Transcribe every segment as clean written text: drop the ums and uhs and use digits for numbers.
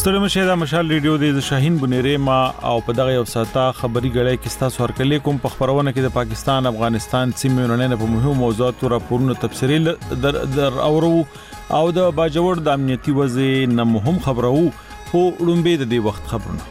ستړي مشه د مشال ریډیو د شاهین بنيره ما او په دغه یو ساته خبري غړې کې ستاسو ورکلې کوم په خبرونه کې د پاکستان افغانستان سیمې نه په مهمو موضوعاتو راپورونه تفصیلي در اورو او د باجوړ د امنیتي وضع نه مهم خبرو خو لومبه د دې وخت خبرونه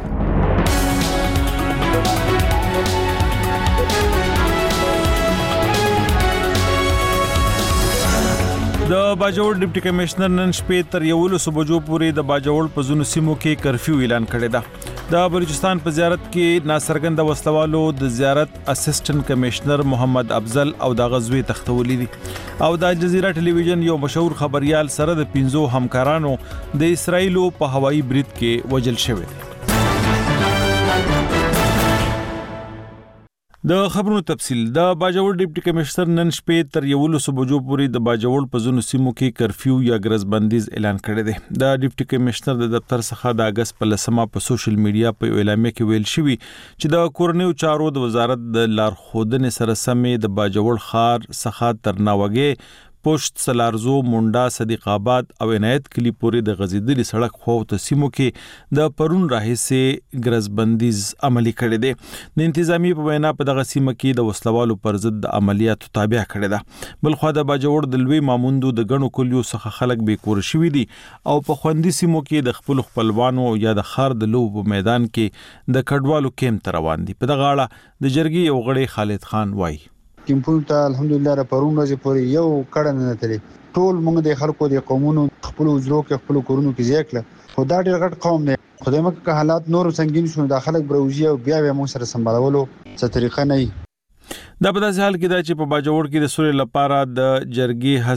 د باجوړ ډیپټي کمشنر نن شپې تر 11 بجو پورې د باجوړ په ځینو سیمو کې کرفیو اعلان کړی دی د بلوچستان په زیارت کې ناصرګند وسلوالو د زیارت اسسټنټ کمشنر محمد افضل او د غزوی تختولې دي او د الجزیره ټلویزیون یو مشهور خبريال سره د 15 همکارانو د اسرایل په هوایي برید کې وژل شوی دي د خبرونو تفصیل د باجوړ ډیپټي کمشنر نن شپې تر 11 بجو پورې د باجوړ په ځینو سیمو کې کرفیو یا ګرځبندیز اعلان کړی دی د ډیپټي کمشنر د دفتر څخه د اگست په لسمه په سوشل میډیا په اعلامیه کې ویل شوی چې د کورنیو چارو د وزارت د لارښودنې سره سمې د باجوړ خار څخه تر ناوګي پوشت سلارزو مونډا صدیق آباد او عنایت کلی پورې د غزیدلی سړک خو ته سیمو کې د پرون راهیسه ګرځبندیز عملی کړی دی د انتظامی په وینا په دغه سیمه کې د وسلوالو پر ضد د عملیاتو تابع کړی دی بل خو د باجوړ د لوی ماموندو د غنو کلیو څخه خلک به کور شوی دي او په خوندي سیمو کې د خپلوانو یا د خار د لوب میدان کې د کډوالو کیم تر روان دي په دغه اړه د جرګي یو غړي خالد خان وایي کیمپونو ته الحمدلله را پرون ورځې پورې یو کړه نه تللی ټول موږ د خلکو د قومونو خپل وزرو کې خپل کورونو کې ځکله خو دا ډېر غټ قوم دی خدای مکه که حالات نور سنگین شو د خلک بروزي او بیا موږ سره سمبالولو څه طریقه نه دا په داسې حال کې دا چې په باجوړ کې د سوري لپاره د جرګي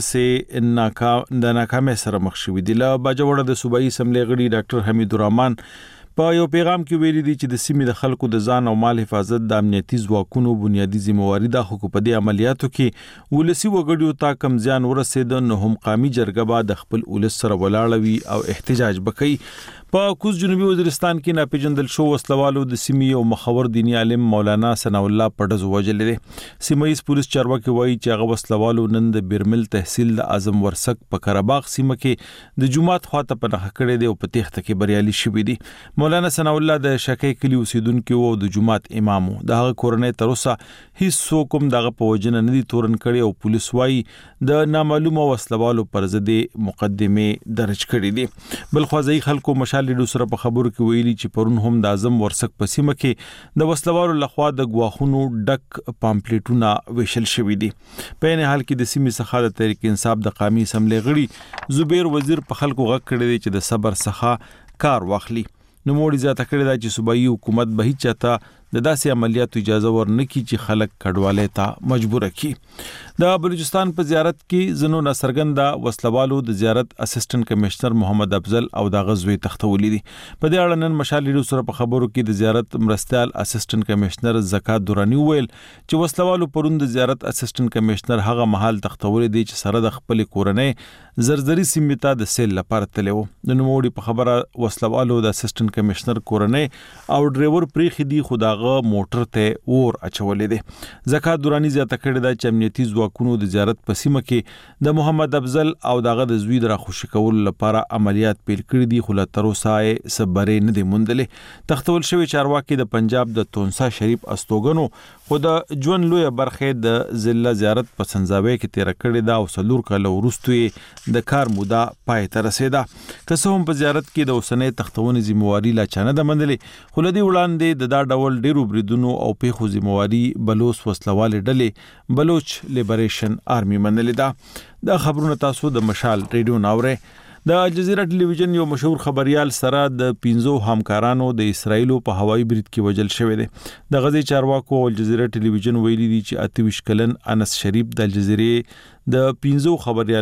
هڅه ناکامه سره مخ شوې دي له باجوړ د صوبایي اسمبلی غړي ډاکټر حمید الرحمن په یو پیغام کې ویلي دي چې د سیمې د خلکو د ځان او مال حفاظت د امنیتي ځواکونو بنیادی ذمہواری د حکومت په دې عملیاتو کې ولسی وګړیو ته کم ځان ورسېد نو هم قومي جرګه به د خپل ولس سره ولاړوي او احتجاج وکړي په کوز جنوبي وزیرستان کې ناپېژندل شو وسلوالو د سیمې او مخور دینی عالم مولانا ثنا الله پډز وجل دي سیمایي پولیس چارواکي وایي چې هغه وسلوالو نن د بیرمل تحصیل د اعظم ورسک په کرباغ سیمه کې د جمعات خواته په نخ کړې دي او په تخته کې بریالي شوې دي مولانا ثنا الله د شکې کلی اوسیدونکو او د جمعات امامو د کورنۍ تر اوسه هیڅ کوم دغه په وجنه نه دي تورن کړي او پولیس وایي د نامعلومه وسلوالو پر ضد مقدمه درج کړې دي بل خوځي خلکو لیډو سره په خبرو کې ویلي چې پرون هم د اعظم ورسک په سیمه کې د وسلوالو لخوا د غواخونو ډک پامپلیټونه ویشل شوې دي په نه حال کې د سیمې څخه د تحریک انصاف د قومي اسمبلی غړي زبیر وزیر په خلکو غږ کړی دی چې د صبر څخه کار واخلي نو موړي ځاته کړی دی چې صوبایي حکومت به هیڅ چاته د داسې عملیاتو اجازه ورنکړي چې خلک کډواله ته مجبور کړي د بلوچستان په زیارت کې زنو ناصرګند وسلوالو د زیارت اسسټنټ کمشنر محمد افضل او د غزوی تختولې دي په دې اړه نن مشالې سره په خبرو کې د زیارت مرستيال اسسټنټ کمشنر زکات دورانی ویل چې وسلوالو پرون د زیارت اسسټنټ کمشنر هغه محل تختولې دي چې سره د خپل کورنۍ زرزري سیمه د سیل لپاره تلو د نوموړي په خبره وسلوالو د اسسټنټ کمشنر کورنۍ او ډرایور پریخي دي خداغه موټر ته اور اچولې دي زکات دورانی زیاته کړی دا چې امنیتي ځواکونو د زیارت په سیمه کې د محمد افضل او دغه د زوی د خوشی کول لپاره عملیات پیل کړی دي خو لا تر اوسه صبرې نه دي موندلې تختول شوی چارواکي د پنجاب د تونسا شریف استوګنو خو د جون لوی برخه د ضلع زیارت په سنځاوي کې تیر کړی دا او سلور کله ورستوي د کار موده پای ته رسیدا که هم په زیارت کې د اوسنۍ تختونې ذمہواری لا چانه د منلې خو لدی وړاندې د دا ډول ډیرو بریدونو او پیخو ذمہواری بلوچ وسلواله ډلې بلوچ لیبریشن آرمی منلې دا خبرونه تاسو د مشال ریډیو ناوره د الجزیره ټلویزیون یو مشهور خبريال سره د 15 همکارانو د اسرایل په هوایي برید کې وژل شوی دی د غزي چارواکو او الجزیره ټلویزیون ویلي دي چې 28 کلن انس شریف د الجزیره د 15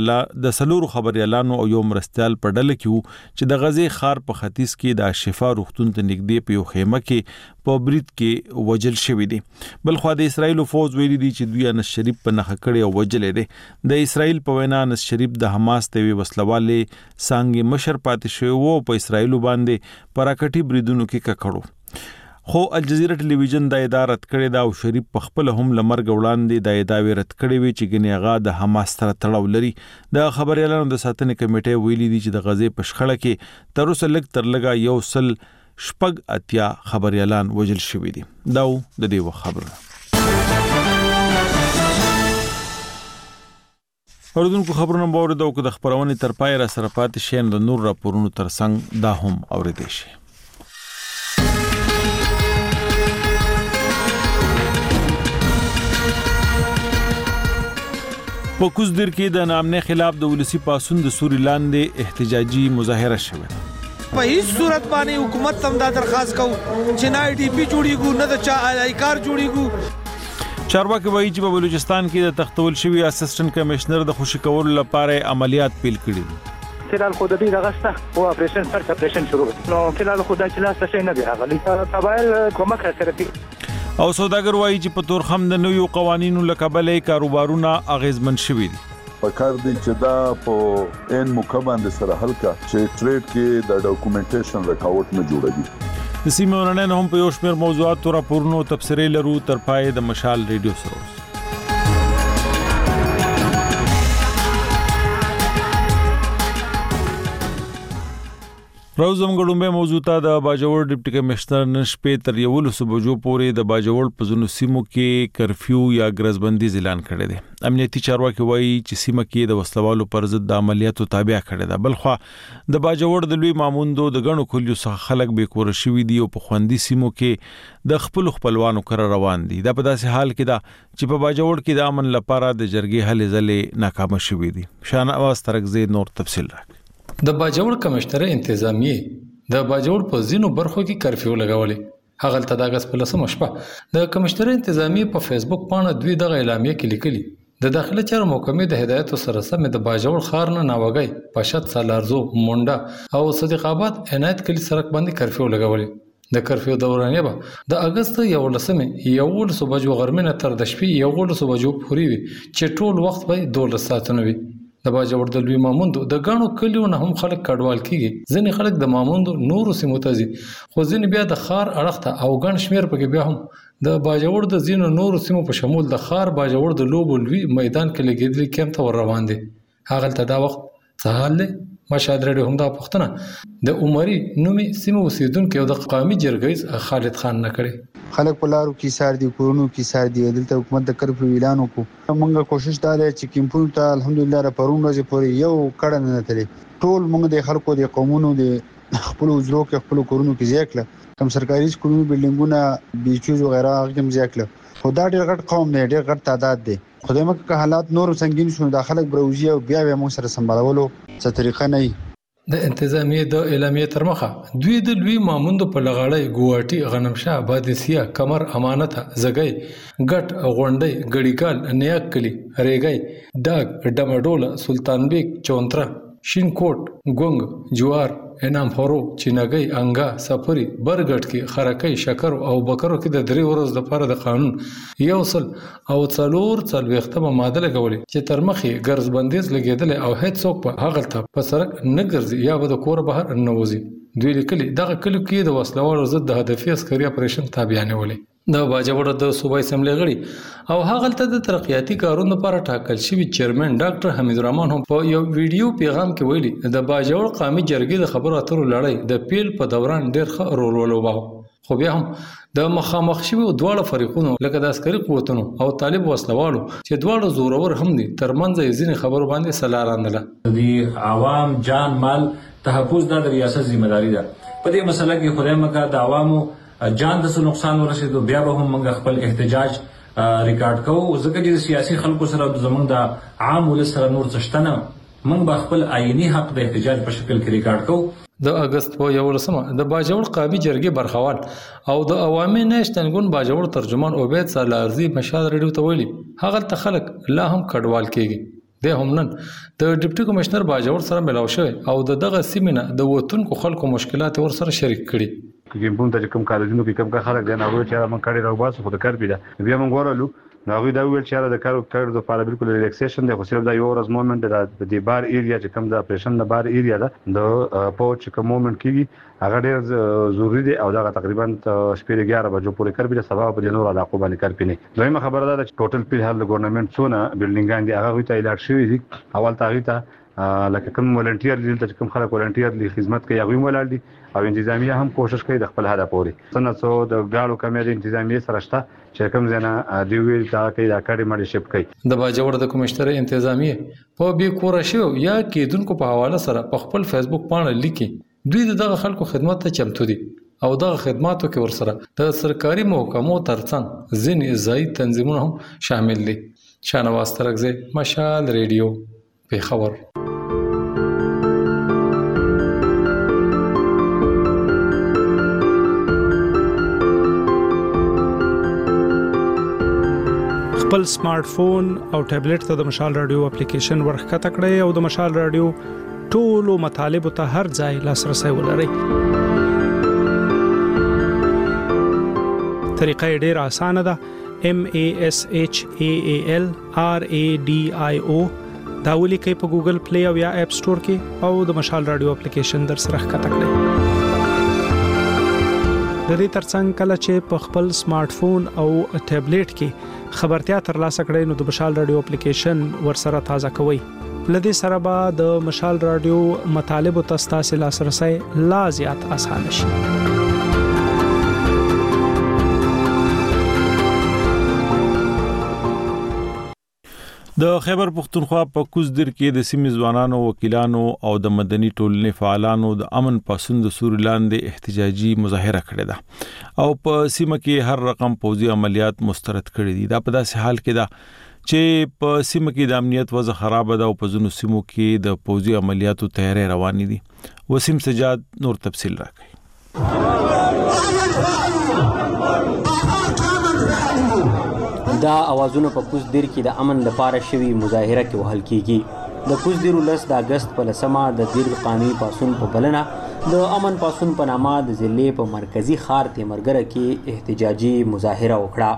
خبريالانو او یو مرستيال په ډله کې چې د غزي خار په ختیځ کې د شفا روغتون ته نږدې په یو خیمه کې په برید کې وژل شوی دی بل خو د اسرایل فوج ویلي دي چې دوی انس شریف په نخ کړي او وژل دي د اسرایل په وینا انس شریف د حماس ته وسلواله څنګه مشر پاتې شوی وو په اسرایل باندې پراکټي بریدونو کې ککړو خو الجزیره ټلویزیون د اداره رد کړې ده او شریف په خپل هم لمرګ وړاندې د ادعاوې رد کړې وي چې ګنې هغه د حماس سره تړاو لري. د خبريالانو د ساتنې کمیټې ویلي دي چې د غزې په شخړه کې تر اوسه لږ تر لږه 180 خبريالان وژل شوي دي. دا د دې خبره. اوردونکو خبرونه باور د د خبرونې تر پای را سره پاتې شي د نور راپورونو ترڅنګ دا هم اوریدئ شي. په کوزدر کې د نامنه خلاف د ولسی پاسون د سوري لاندې احتجاجي مظاهره شوه. په هیڅ صورت باندې حکومت تم دا درخواست کو چې نه ای ډی پی جوړیږي نه د چا الایکار جوړیږي. چارواکي وایي چې په بلوچستان کې د تختول شوی اسسټنټ کمشنر د خوشی کولو لپاره عملیات پیل کړي دي. فلال خود دې دغسته او اپریشن سره اپریشن شروع نو فلال خود چې لاس څه نه دی راغلی قبایل کومک سره او سوداګر وایي چې په تورخم د نویو قوانینو لکبلې کاروبارونه اغیزمن شوي دي. پکار دی چې دا په ان مکمل سره هلکا چې ټریډ کې د ډاکومېنټیشن ریکارډ نه جوړوي. د سیمه ورننه هم په یو شمېر موضوعات راپورونو تبصرې لرو تر پای د مشال ریډیو سره. روزم ګډومبه موضوع ته د باجوړ ډیپټي کمشنر نشپې تر 11 بجو پورې د باجوړ په ځینو سیمو کې کرفیو یا ګرځبندي اعلان کړی دی. امنیتي چارواکي وایي چې سیمه کې د وسلوالو پر ضد د عملیاتو تابع کړی دی. بلخو د باجوړ د لوی ماموندو د غنو کلیو څخه خلک به کور شوي دي او په خوندي سیمو کې د خپلوانو کر روان دي. دا په داسې حال کې دا چې په باجوړ کې د امن لپاره د جرګې هلې ځلې ناکام شوي دي. شاهنواز ترکزی نور تفصیل راکړي. د باجوړ کمشنر انتظامیه د باجوړ په ځینو برخو کې کرفیو لګولې. هغه تل د اگست په 10 شپه د کمشنر انتظامیه په فیسبوک باندې دوی دغه اعلامیه کې لیکلي د داخله چارو محکمې د هدایت سره سم د باجوړ ښار نه ناوګي پشت سالارزو مونډه او صدیق آباد عنایت کلی سړک باندې کرفیو لګولې. د کرفیو دورانیه به د اگست 11 بجو غرمنه تر د شپې 11 بجو پورې وي چې ټول وخت به 12 ساعتونه وي. د باجوړ د لوی ماموندو د غاڼو کلیو نه هم خلک کډوال کیږي. ځینې خلک د ماموندو نورو سیمو ته ځي خو ځینې بیا د خار اړخته او غن شمیر پکې بیا هم د باجوړ د ځینو نورو سیمو په شمول د خار باجوړ د لوبو لوی میدان کې لګیدل کېم ته ور روان دي. هغه ته دا وخت سهال له مشهد رډیو هم دا پښتنه د عمرې نومي سیمو اوسیدونکو د قومي جرګې خالد خان نه کړي. خلک په لارو کې سار دي کورونو کې سار دي دلته حکومت د کرفیو اعلان وکړو. موږ کوشش دا دی چې کیمپونو ته الحمدلله را پرون ورځې پورې یو کړه نه تللی ټول موږ د خلکو د قومونو د خپل وزرو کې خپل کورونو کې ځکه کم سرکاري سکولونو بلډینګونه بیچوز وغیرہ هغه هم ځکه خو دا ډېر غټ قوم دی ډېر غټ تعداد دی. خدای مکه که حالات نور سنگین شون د خلک بروزي او بیا موږ سره سمبالولو څه طریقه نه وي. د انتظامیه د اعلامیه تر مخه دوی د لوی ماموندو په لغړی ګواټي غنمشاه بادسیا کمر امانته زګي ګټ غونډي ګړیکال نیاک کلی ریګي داګ ډمډوله سلطان بیگ چونترا شین کوټ ګونګ جوار انام فورو چینګي انګا سفری برګټ کې خرکې شکر او بکرو کې د 3 ورځې لپاره د قانون یو سل او څلور وختمه ماده لګولې چې تر مخې ګرځ بندیز لګیدل او هیڅ څوک په هغه ته په سرک نه ګرځي یا به د کور بهر نه وځي. دوی لیکلي دغه کلیو کې د وسلوالو ضد د هدفي عسکري اپریشن تابع نه ولې. د باجوړ د صوبایي اسمبلی غړي او هغه ته د ترقیاتي کارونو لپاره ټاکل شوی چیرمن ډاکټر حمید الرحمن هم په یو ویډیو پیغام کې ویلي د باجوړ قومي جرګې د خبرو اترو لړۍ د پیل په دوران ډېر ښه رول ولوباو. خو بیا هم د مخامخ شوی دواړه فریقونو لکه د عسکري قوتونو او طالب وسلوالو چې دواړه زورور هم دي ترمنځ یې ځینې خبرو باندې سلاراندله. د عوام جان مال تحفظ د ریاست ذمہ داری ده. په دې مسله کې خدای مکه د عوامو جان د نقصان ورسېدو بیا به هم موږ خپل احتجاج ریکارډ کوو ځکه چې سیاسي خلکو سره زموږ د عام ولس سره نور څشتنه موږ به خپل آئینی حق د احتجاج په شکل کې ریکارډ کوو. د اگست په 11 د باجوړ قومي جرګې برخوال او د عوامي نشټن ګوند باجوړ ترجمان عبید سالارزي مشال ریډیو ته ویلي هغه ته خلک لا هم کډوال کېږي. د همنن د ډیپټي کمشنر باجوړ سره ملاو شوی او دغه سیمینه د وطنکو خلکو مشکلات ور سره شریک کړي. کیمپون ته کوم کارونه کوي کوم خلک دی نه وایي چې موږ کړي راو باسو خو د کار پیدا بیا موږ ورالو هغه دا ویل چې د کار د لپاره بالکل ریلیکسیشن دی خو صرف دا یو ورځ مومنت د بار ایریا چې کوم د اپریشن د بار ایریا ده د پوچ کوم مومنت کیږي هغه ډیر ضروری دی او دا تقریبا شپږ 11 بجو پورې کار به سبا په نور علاقو باندې کار پینې دویمه خبره ده چې ټوټل په هر ګورنمنت څونه بلډینګان دي هغه ته الاټ شوی دي اول تاغیته لکه کوم ولنټیر دي چې کوم خلک ولنټیر دي خدمت کوي هغه ولر دي او انتظامیه هم کوشش کوي د خپل هدف پورې څنګه څو د غاړو کمې د انتظامیه سره شته چې کوم ځنه دی ویل دا کوي دا کاري مړ شپ کوي د باجوړ د کمشتر انتظامیه په بي کور شو یا کېدونکو په حواله سره په خپل فیسبوک باندې لیکي دوی دغه خلکو خدمت ته چمتو دي او دغه خدماتو کې ورسره د سرکاري محکمو ترڅنګ ځینې ځای تنظیمونه هم شامل دي. شاهنواز ترکزی، مشال ریډیو، پیښور. خپل سمارټ فون او ټابلیټ ته د مشال رادیو اپلیکیشن ورخکته کړئ او د مشال رادیو ټولو مطالبه ته هر ځای لاسرسي ولرئ. طریقه ډیره اسانه ده. MASHAAL RADIO دا ولیکئ په ګوګل پلی او یا اپ سٹور کې او د مشال رادیو اپلیکیشن در سره ښکته کړئ. د دې ترڅنګ کله چې په خپل سمارټ فون او ټابلیټ کې خبرتیا ترلاسه کړئ نو د مشال رادیو اپلیکیشن ورسره تازه کوئ. لدې سره به د مشال رادیو مطالب او تاسو لاسرسي لا زیات آسان شي. د خیبر پختونخوا په کوزدر کې د سیمې ځوانانو وکیلانو او د مدني ټولنې فعالانو د امن پاسون د سوري لاندې احتجاجي مظاهره کړې ده او په سیمه کې هر رقم پوځي عملیات مسترد کړي دي. دا په داسې حال کې ده چې په سیمه کې د امنیت وضع خراب ده او په ځینو سیمو کې د پوځي عملیاتو تیاری روان دي. وسیم سجاد نور تفصیل راکړي. دا اوازونه په کوزدر کې د امن لپاره شوی مظاهره کې وهل کیږي. د کوزدر ولس د اگست په لسمه د دیر قانوني پاسون په بلنه د امن پاسون په نامه د ضلع په مرکزی ښار تیمرګره کې احتجاجي مظاهره وکړه.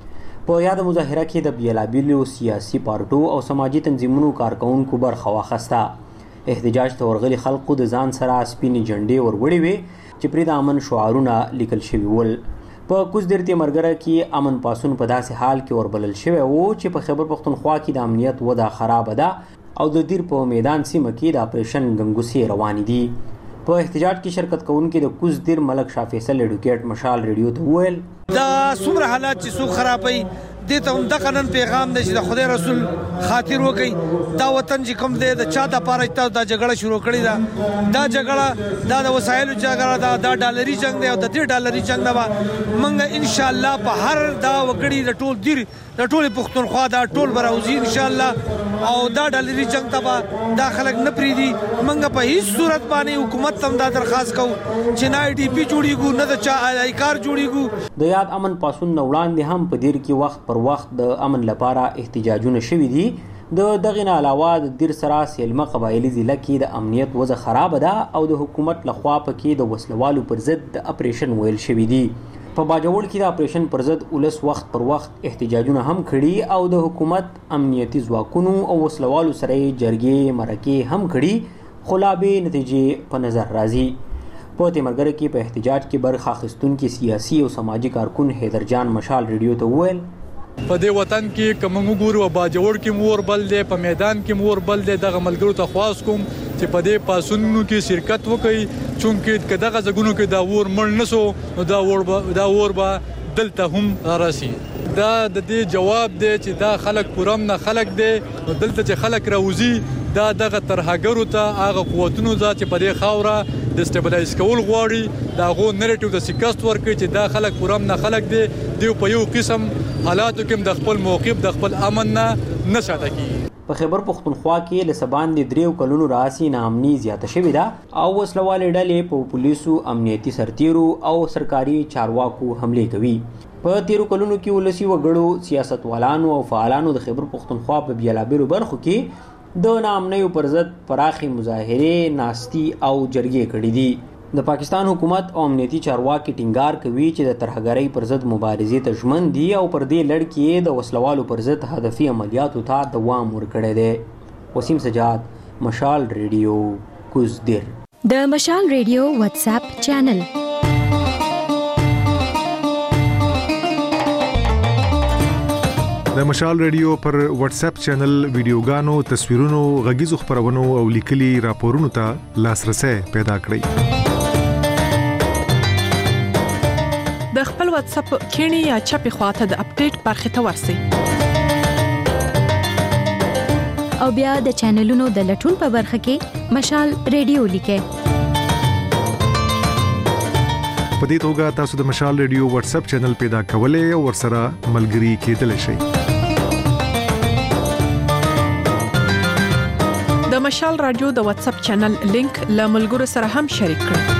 په یاد مظاهره کې د بیلابیلو سیاسي پارټو او سماجی تنظیمونو کارکونکو برخه واخیسته. احتجاج ته ورغلي خلکو د ځان سره سپینې جنډې ورغړې وې چې پرې د امن شعارونه لیکل شوي ول. په کوزدر تیمرګره کې امن پاسون په داسې حال کې وربلل شوی وو چې په خیبر پختونخوا کې د امنیت وضع خراب ده او د دیر په میدان سیمه کې د اپریشن ګنګوسې روان دي. په احتجاج کې شرکت کوونکي د کوزدر ملک شاه فیصل ایډوکیټ مشال ریډیو ته وویل دا څومره حالات چې څوک خرابوي دې ته هم د قانون پیغام دی چې د خدای رسول خاطر وکړي. دا وطن چې کوم دی د چا د پاره ته دا جګړه شروع کړې ده. دا جګړه دا د وسایلو جګړه ده. دا ډالري جنگ دی او د دې ډالري جنگ نه موږ ان شاء الله په هر دا وګړي د ټول دیر د ټول پښتونخوا دا ټول براوزي ان شاء الله او دا ډالري جنگ ته دا خلک نه پریدي. موږ په هیڅ صورت باندې حکومت ته دا درخواست کوو چې نه IDP جوړیږو نه د چا کار جوړیږو. د یاد امن پاسون نه وړاندې هم په دیر کې وخت پر وخت د امن لپاره احتجاجونه شوي دي. د دغه نه علاوه د دیر سره سیلمه قبایلی ضلع کې د امنیت وضع خراب ده او د حکومت لخوا پکې د وسلوالو پر ضد د اپریشن ویل شوی دي. په باجوړ کې د اپریشن پر ضد ولس وخت پر وخت احتجاجونه هم کړي او د حکومت امنیتي ځواکونو او وسلوالو سره جرګې مرکې هم کړي خو لا به نتیجې په نظر راځي. په تیمرګره کې په احتجاج کې برخه اخیستونکي سیاسي او سماجی کارکون حیدر جان مشال ریډیو ته وویل په دې وطن کې کوم وګورو باجوړ کې مور بل دی په میدان کې مور بل دی دغه ملګرو ته خواست کوم چې په دې پاسونو کې شرکت وکړي چونکې دغه ځګونو کې دا ور مړ نسو نو دا ور به دلته هم راسي. دا د دې جواب دی چې دا خلک پورم نه خلک دی نو دلته چې خلک راوځي دا دغه ترهګرو ته هغه قوتونو چې په دې خاوره د سټیبلایز کول غواړي دا غو نریټیو د سیکاست ورکړي چې دا خلک پورم نه خلک دی په یو قسم حالاتو کې د خپل موقف د خپل امن نه ساته کیږي. په خیبر پختونخوا کې له سبان د 3 کلونو راسي نامني زیاته شوې ده او وسلوالې ډلې په پولیسو امنیتي سرتیرو او سرکاري چارواکو حمله کوي. په 13 کلونو کې ولسی وګړو سیاستوالانو او فعالانو د خیبر پختونخوا په بیلابیلو برخو کې د نامنیو پر ضد پراخي مظاهره ناستی او جرګې کړې دي. د پاکستان حکومت او امنیتي چارواکي ټینګار کوي چې د ترهګرۍ پر ضد مبارزې ته ژمن دي او پر دې لړ کې د وسلوالو پر ضد هدفي عملیاتو ته دوام ورکړی دی. وسیم سجاد، مشال ریډیو، کوزدیر. د مشال ریډیو واتس اپ چینل. د مشال ریډیو پر واتس اپ چینل ویډیوګانو، تصویرونو، غږیزو خبرونو او لیکلي راپورونو ته لاسرسي پیدا کړئ. د خپل واتس اپ کینی یا چپی خواته د اپډیټ برخه ته ورسئ. او بیا د چینلونو د لټون په برخه کې مشال ریډیو لیکئ. په دې توګه تاسو د مشال ریډیو واتس اپ چینل پیدا کولای او ورسره ملګري کېدلی شئ. د مشال رادیو د واتس اپ چینل لینک له ملګرو سره هم شریک کړئ.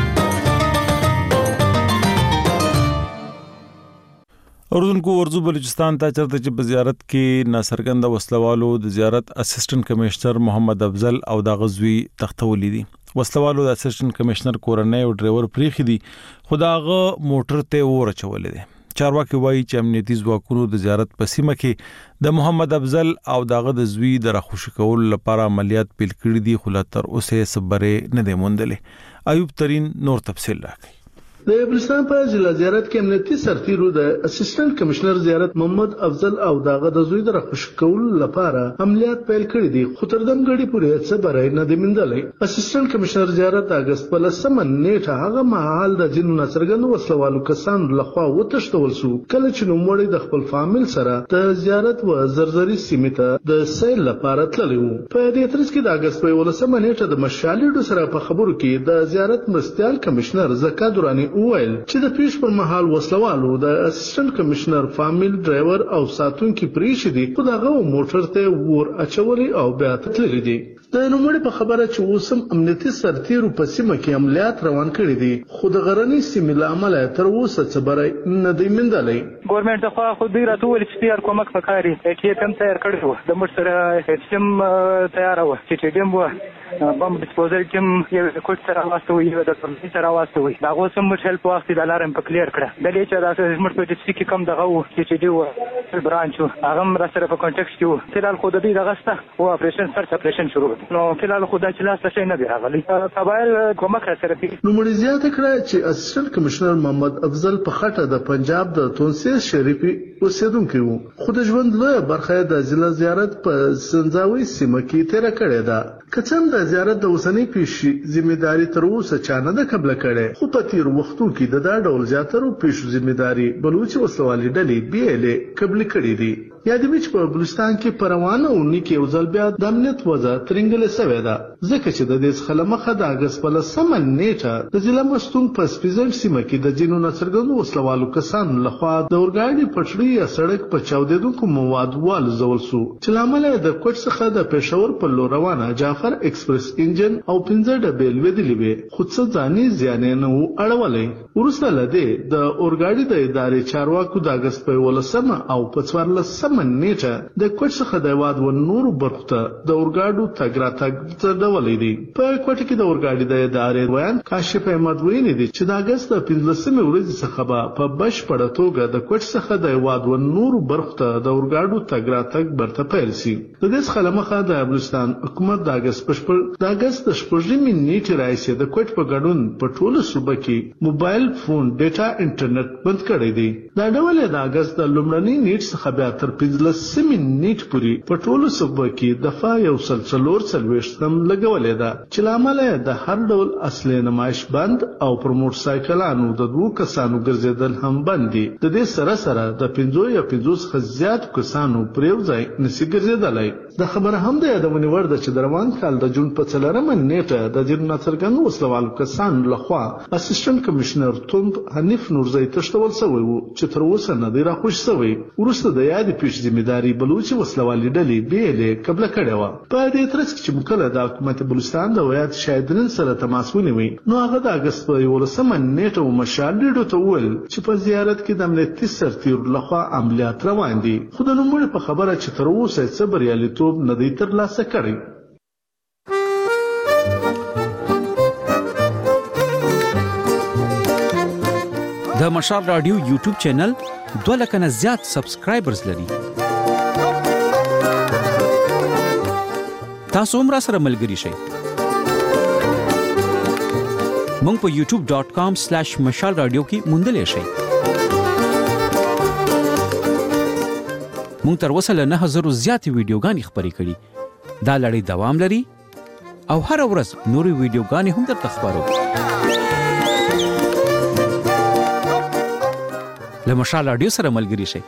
اردوونکو ورزو بلوچستان ته چرته چې په زیارت کې ناڅرګنده وسلوالو د زیارت اسسټنټ کمشنر محمد افضل او د غزوی تختولې دي. وسلوالو د اسسټنټ کمشنر کورنۍ او ډرایور پریخي دي، خداغه موټر ته ورچولې دي. چارواکي وایي چې امنیتي ځواکونو د زیارت په سیمه کې د محمد افضل او دغه د زوی د راخوشي کول لپاره عملیات پیل کړي دي، خو لا تر اوسه صبرې نه دی موندلې. ایوب ترين نور تفصیل راکړي. د بلوچستان په ضلع زیارت کې امنیتي سرتیرو د اسسټنټ کمشنر زیارت محمد افضل او دغه د زوی د راخوشي کول لپاره عملیات پیل کړي دي، خو تر دم غړي پورې صبرې نه دی موندلې. اسسټنټ کمشنر زیارت د اگست په 10 نیټه هغه مهال د جنونو ناڅرګندو وسلوالو کسانو لخوا وتښتول شو، کله چې نوموړی د خپل فامیل سره د زیارت و زرزري سیمې ته د سیل لپاره تللی وو. په دې ترڅ کې د اگست په 10 نیټه د مشالډو سره په خبرو کې د زیارت مرستيال کمشنر زکا دورانی وویل چې د پیښ پر مهال وسلوالو د اسسټنټ کمشنر فامیل ډرایور او ساتونکو پریښي دي، خو دغه موټر ته ور اچولي او بیا تللی دي. د نوموړي په خبره چې اوسم امنیتي سرتیرو په سیمه کې عملیات روان کړي دي، خو د غرنۍ سیمې له امله تر اوسه صبرې نه دی موندلې. ګورنمنت خو خو دوی راټول چې تیار کومک پکاري کې تم تیار کړی وو، د موټر سیستم تیار وو، چې ډیم وو، بم ډیسپوزل کې یو کوټ سره واسطوي، یو د ترمنځ سره واسطوي. دا اوسم هیلپ وخت د الارم په کلیر کړه. د دې چې دا زموږ په ډیسټریکټ کې کم دغه وو چې دی وو برانچ هغه را سره په کانټیکټ کې وو. فلحال خو د دې دغه ستا او اپریشن سره اپریشن شروع نو فلحال خو دا چې لاس څه نه دی راغلی. قبایل کومک سره دي. نوموړي زیاته کړه چې اسسټنټ کمشنر محمد افضل په خټه د پنجاب د تونسیس شریفي اوسیدونکی وو، خو د ژوند لویه برخه د ضلع زیارت په سنځاوي سیمه کې تیر کړې ده. کچن د زیارت د اوسنۍ پیښې ځمېداري تر اوسه چا نه ده قبل کړې، خو په تیر وختو کې د دا ډول زیاترو پیښو ځمېداري بلوچ وسلوالي ډلې BLA قبل کړې دي. یادوي چې په بلوچستان کې په روانه اونۍ کې یو ځل بیا د امنیت وضع ترنګلې سوې ده، ځکه چې د دې څخه له مخه د اګست په 10 نیټه د ضلع مستون په سپیزن سیمه کې د ځینو ناڅرګندو وسلوالو کسانو لخوا د اورګاډي پټړۍ یا سړک په چاودېدونکو مواد والوزول شو، چې له امله د کوټ څخه د پېښور په لور روانه جعفر ایکسپریس انجن او 15 ډبې لوېدلې وې، خو څه ځاني زیان نه وو اړولی. وروسته له دې د اورګاډي د ادارې چارواکو د اګست په 11 او په 14 نیټه د کوټ څخه د هیواد و نورو برخو ته د اورګاډو تګ راتګ ځنډولی دي. په کوټ کې د اورګاډي د ادارې ویان کاشف احمد ویلي دي چې د اګست د 15 ورځې څخه به په بشپړه توګه د کوټ څخه د هیواد و نورو برخو ته د اورګاډو تګ راتګ برته پیل شي. د دې څخه له مخه د بلوچستان حکومت د اګست د 14 نیټې راهیسې د کوټ په ګډون په ټوله صوبه کې موبایل فون ډیټا انټرنیټ بند کړی دی. دا ډول د اګست د لومړنۍ نیټ څخه بیا تر 15 نیټ پورې په ټولو صوبو کې دفعه 140 لګولې ده، چې لامل د هر ډول اصلي نمایش بند او پر موټر سایکلانو د 2 کسانو ګرځیدل هم بند دي. د دې سره سره د 50 یا 50 څخه زیات کسانو پر یو ځای نشي ګرځیدلای. د خبره هم د یادونې وړ ده چې د روان کال د جون په 4 نیټه د ځینو ناڅرګندو وسلوالو کسانو لخوا اسسټنټ کمشنر تومب حنیف نورزی تښتول شوی وو، چې تر اوسه نه دی راخوش شوی. وروسته د یادې پیښې ذمہداري بلوچ وسلوالي ډلې BLA قبل کړې وه. په دې ترڅ کې چې مکله د حکومت بلوچستان د ویات شاهدین سره تماس ونیوي، نو هغه د اګست په 11 نیټه مشال ډیډو ته وویل چې په زیارت کې د امنیتي سرتیرو لخوا عملیات روان دي، خو د نوموړي په خبره چې تر اوسه څه بریالیتوب نه دی ترلاسه کړی. د مشال رادیو یوټیوب چینل 2 لک نه زیات سبسکرایبرز لري. تاسو هم را سره ملګري شئ. مونږ په youtube.com/mashalradio کې موندلې شئ. مونږ تر اوسه له 9000 زیاتې ویډیوګانې خپرې کړې. دا لړۍ دوام لري او هر ورځ نورې ویډیوګانې هم درته خبرو. له مشال رادیو سره ملګري شئ.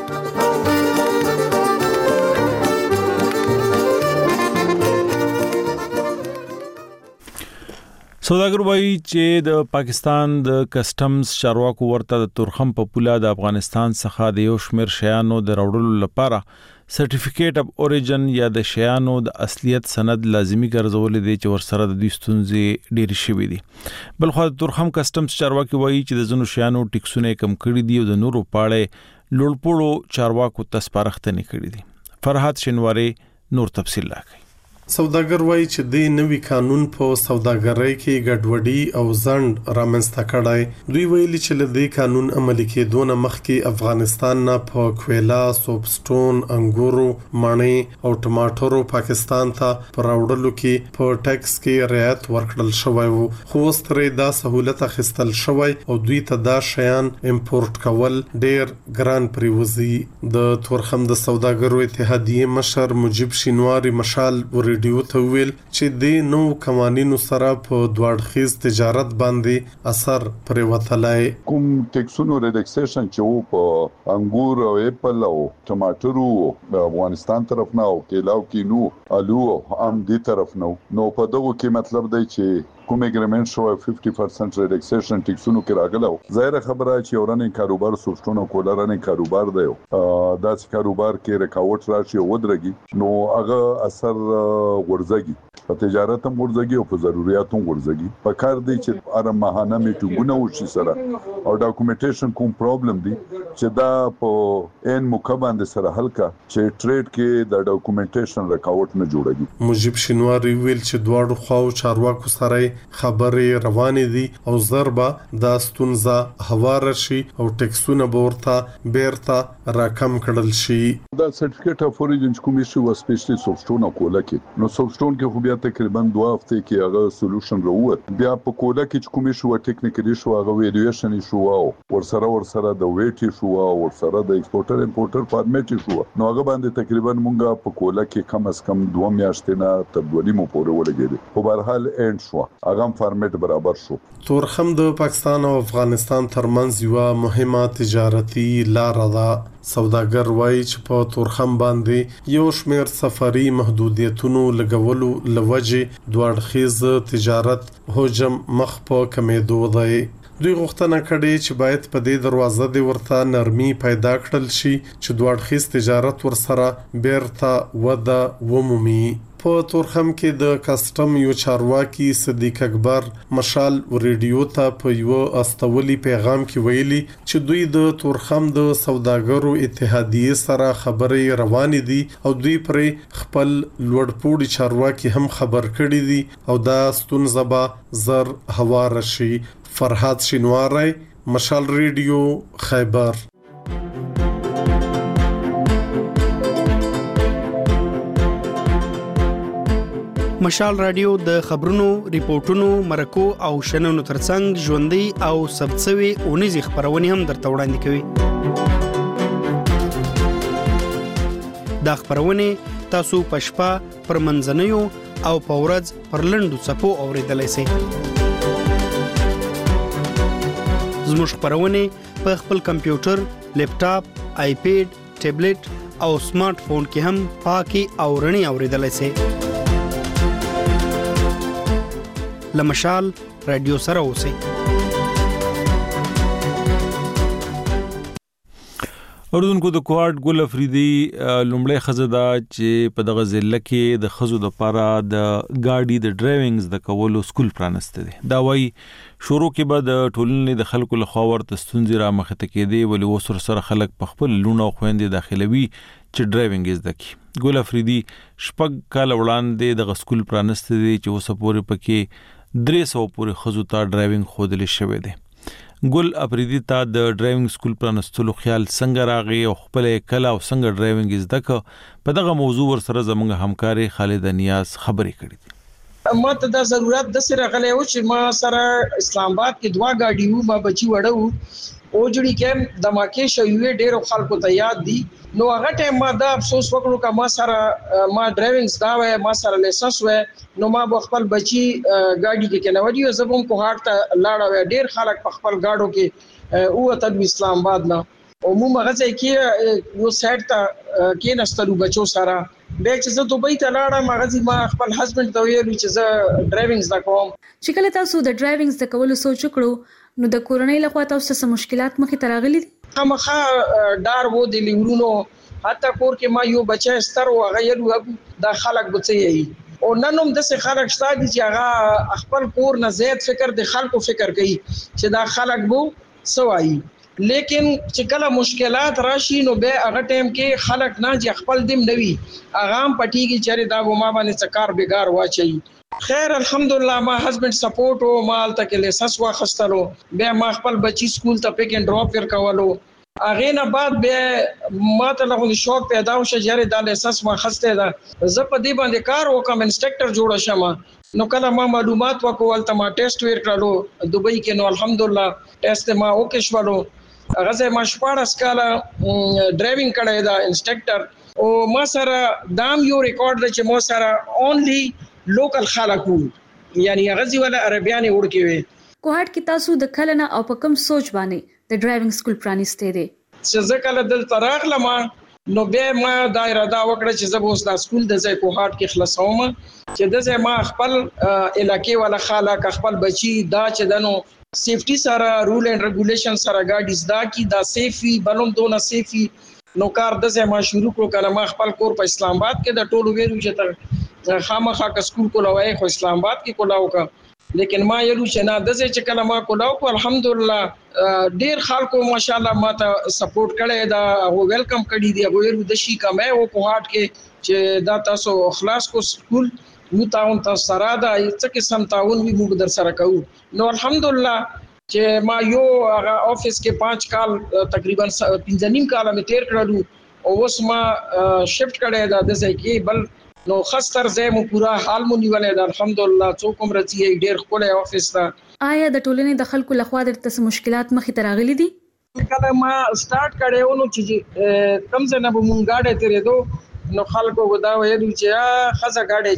سوداګر وایي چې د پاکستان د کسٹمز چارواکو ورته د تورخم په پوله د افغانستان څخه د یو شمېر شیانو د راوړلو لپاره سرټیفیکیټ اف اوریجن یا د شیانو د اصلیت سند لازمی ګرځولې دي چې ورسره د دوی ستونزې ډېرې شوې دي. بلخو د تورخم کسٹمز چارواکي وایي چې د ځینو شیانو ټیکسونه کم کړي دي او د نورو پاړې لوړپوړو چارواکو ته سپارښتنې کړې دي. فرحات شینواری نور تفصیل راکړي. سوداګر وایي چې د نوي قانون په سوداګرۍ کې ګډوډي او ځنډ رامنځته کړای. دوی ویلي چې له دې قانون عملي کېدو نه مخکې افغانستان نه په کویلا، سوپسټون، انګورو، مڼې او ټماټرو پاکستان ته پراوړلو کې په ټیکس کې رعایت ورکړل شوی وو، خو اوس ترې دا سہولت اخیستل شوی او دوی ته دا شیان امپورټ کول ډېر ګران پریوزي. د تورخم د سوداګرو اتحادیې مشر مجيب شینواری مشال ریډیو ته ویل چې د نو قوانینو سره په دوړخیز تجارت باندې اثر پرې وتلای. کوم ټیکسونو ریلیکسیشن چې وو په انګور او اپل او ټماټرو افغانستان طرف نه او کېلاو کې نو الو هم دې طرف نو په دغه کې مطلب دی چې کوم اګریمنت شو 50% ریلیکسیشن ټیکسونو کې راغلو. ظاهر خبره چې اورانه کاروبار سوچونه کولرانه کاروبار دی دا چې کاروبار کې رکاوټ راشي او ودرګي نو هغه اثر ورزګي په تجارت هم ورزګي او په ضرورت هم ورزګي. په کار دی چې اره ماهانه میټینګونه وشي سره او ډاکومېنټیشن کوم پرابلم دی چې دا په ان مکمل سره حل کا چې ټریډ کې د ډاکومېنټیشن رکاوټ نه جوړږي. مجيب شینواری ویل چې دواړو خواو چارواکو سره خبرې روانې دي او ضربه دا ستونزه هوار شي او ټیکسونه ورته بیرته راکم کړل شي. دا سرټیفیکیټ اف اوریجن کمیشن و سپیشلی سوفټون او کولا کې نو سوفټون کې خو بیا تقریبا 2 هفته کې هغه سولوشن راووت. بیا په کولا کې چې کمیشن و ټیکنیکلی شو هغه ویریشن شو او ورسره د ویټ شو او ورسره د ایکسپورټر امپورټر فارمیټ شو نو هغه باندې تقریبا مونږه په کولا کې کم از کم 2 میاشتې نه تر 2 نیمو پورې ولګېدل. په هر حال اند شو هغه فارمیټ برابر شو. تورخم د پاکستان او افغانستان ترمنځ یو مهمه تجارتي لار ده. سوداګر وایي چې په تورخم باندې یو شمېر سفري محدودیتونو لګولو لوجه دوړخیز تجارت حجم مخ په کمیدو دی. دوی غوښتنه کړې چې باید په دې دروازه دی ورته نرمي پیدا کړل شي چې دوړخیز تجارت ورسره بیرته وده ومومي. په تورخم کې د کسٹم یو چارواکي صدیق اکبر مشال ریډیو ته په یو استولي پیغام کې ویلي چې دوی د تورخم د سوداګرو اتحادیې سره خبرې روانې دي او دوی پر خپل لوړپوړي چارواکي هم خبر کړي دي او دا ستونزه به زر هوار شي. فرحات شینواری مشال ریډیو خیبر. مشال رادیو د خبرونو، ریپورتونو، مرکو او شننو ترڅنګ ژوندۍ او ثبتسوي اونیزې خبرونه هم درته وړاندې کوي. دا خبرونه تاسو په شپه پر منځنیو او په ورځ پر لنډو څپو اوریدلای شئ. زموږ خبرونه په خپل کمپیوټر، لیپټاپ، آیپیډ، ټابلیټ او سمارټ فون کې هم پاکي او رڼي اوریدلای شئ. لمشال رادیو سره اوسئ. اردوونکو د کوارډ ګل افریدي لومړی خزدا چې په دغه ضلع کې د خزو د پاره د ګاډي د ډرایوینګز د کولو سکول پرانسته دي. دا وایي شروع کې به د ټولنې د خلکو له خوا ورته ستونزې را مخې ته کېدې ولې اوس سره خلک په خپل لونه او خويندې داخلوي چې ډرایوینګ زده کړي. ګل افریدي شپږ کال وړاندې د سکول پرانسته دي چې اوس پورې پکې 300 پورې خزو ته ډرایوینګ خودلې شوې ده. ګل اپریدي ته د ډرایوینګ سکول پرانستلو خیال څنګه راغی او خپل کلا او څنګه ډرایوینګ زده ک په دغه موضوع ور سره زموږ همکاري خالد نیاز خبرې کړې دي. ما ته دا ضرورت د سره غلې و چې ما سره اسلام آباد کې 2 ګاډي وو ما بچي وړو او جوړی کې دماکې شوې ډېر خلکو ته یاد دي نو هغه ټیم ما دا افسوس وکړو چې ما سره ما ډرایوینګ دا وای ما سره لایسنس وای نو ما خپل بچي ګاډي کې نه وډیو زبم کو هارت لاړ وای ډېر خلک په خپل گاډو کې او ته اسلام آباد نه او مو مغزه کې یو سایت ته کې نستلو بچو سره به چې زه دوبۍ ته لاړم مغزي ما خپل هسبند ته ویل چې زه ډرایوینګ زده کوم چې کله تاسو د ډرایوینګ زده کولو سوچ وکړو نو د کورنۍ لخوا تاسو څه مشکلات مخې ته راغلي دي خامخا ډار وو د لیورونو حتی کور کې ما یو بچی ستر او غیر د خلک بچي او ننوم د څه خلک شته چې هغه خپل کور نه زیات فکر د خلکو فکر کوي چې دا خلک وو سوای لیکن چې کله مشکلات راشي نو به هغه ټیم کې خلک نه چې خپل دیم نوي اغام پټیږي چې دا و ما باندې څکار بیګار واچي خیر الحمدلله ما هسبند سپورټ او مال تک لیسنس واخستلو به ما خپل بچی سکول ته پک اینڈ ډراپ ور کولو اغه نه بعد به ما ته له شوق پیدا وشه چې دا لیسنس واخسته دا زه په دې باندې کار وکم انسټرکټر جوړ شم نو کله ما معلومات وکول ته ما ټیسټ ور کړلو دوبۍ کې نو الحمدلله ټیسټ ما وکړ شولو هغه زه مشپارس کاله ډرایوینګ کړی دا انسټرکټر او ما سره دام یو ریکارډ چې ما سره اونلی لوکل خلکو یعنی غزي ولا عربياني ورکی وي کوهټ کې تاسو د کلنه او په کم سوچ باندې د ډرایوینګ سکول پرانیسته دي چې ځکه دل تراغله نو به ما دایره دا وکړه چې زه اوس د سکول د ځای کوهټ کې خلاصوم چې د ځای ما خپل علاقې ولا خلک خپل بچي دا چې دنو سیفټي سره رول اینڈ ریګولیشن سره ګاډي زدا کی دا سیفي بلوم دونه سیفي نو کار د ځای ما شروع کړو کله ما خپل کور په اسلام آباد کې د ټولو ویرو چې تر خامخا کا سکول کولای خو اسلام آباد کې کولاو کا لیکن ما یلو چې نه د ځای چې کله ما کولاو کو الحمدلله ډیر خلکو ماشاءالله ما ته سپورټ کړي دا هو ویلکم کړي دی هغه ورو د شي کمه او کوهټ کې چې دا تاسو اخلاص کو سکول نو تاون تاسو سره دا څه قسم تاون وی موږ در سره کوو نو الحمدلله چې ما یو هغه افیس کې 5 کال تقریبا 5.5 کال مې تیر کړلو او اوس ما شفت کړی دا د ځای کې بل نو خستر زه مو پورا حال مو نیولې دا الحمدلله څوک هم راځي ډیر خپل افیس ته آیا د ټولنې د خلکو لخوا د تاسو مشکلات مخې ته راغلي دي کله ما سٹارټ کړو نو چې کم څه نه مونږ غاډه تیرې دو نو خلکو ودا وایي چې خزه غاډه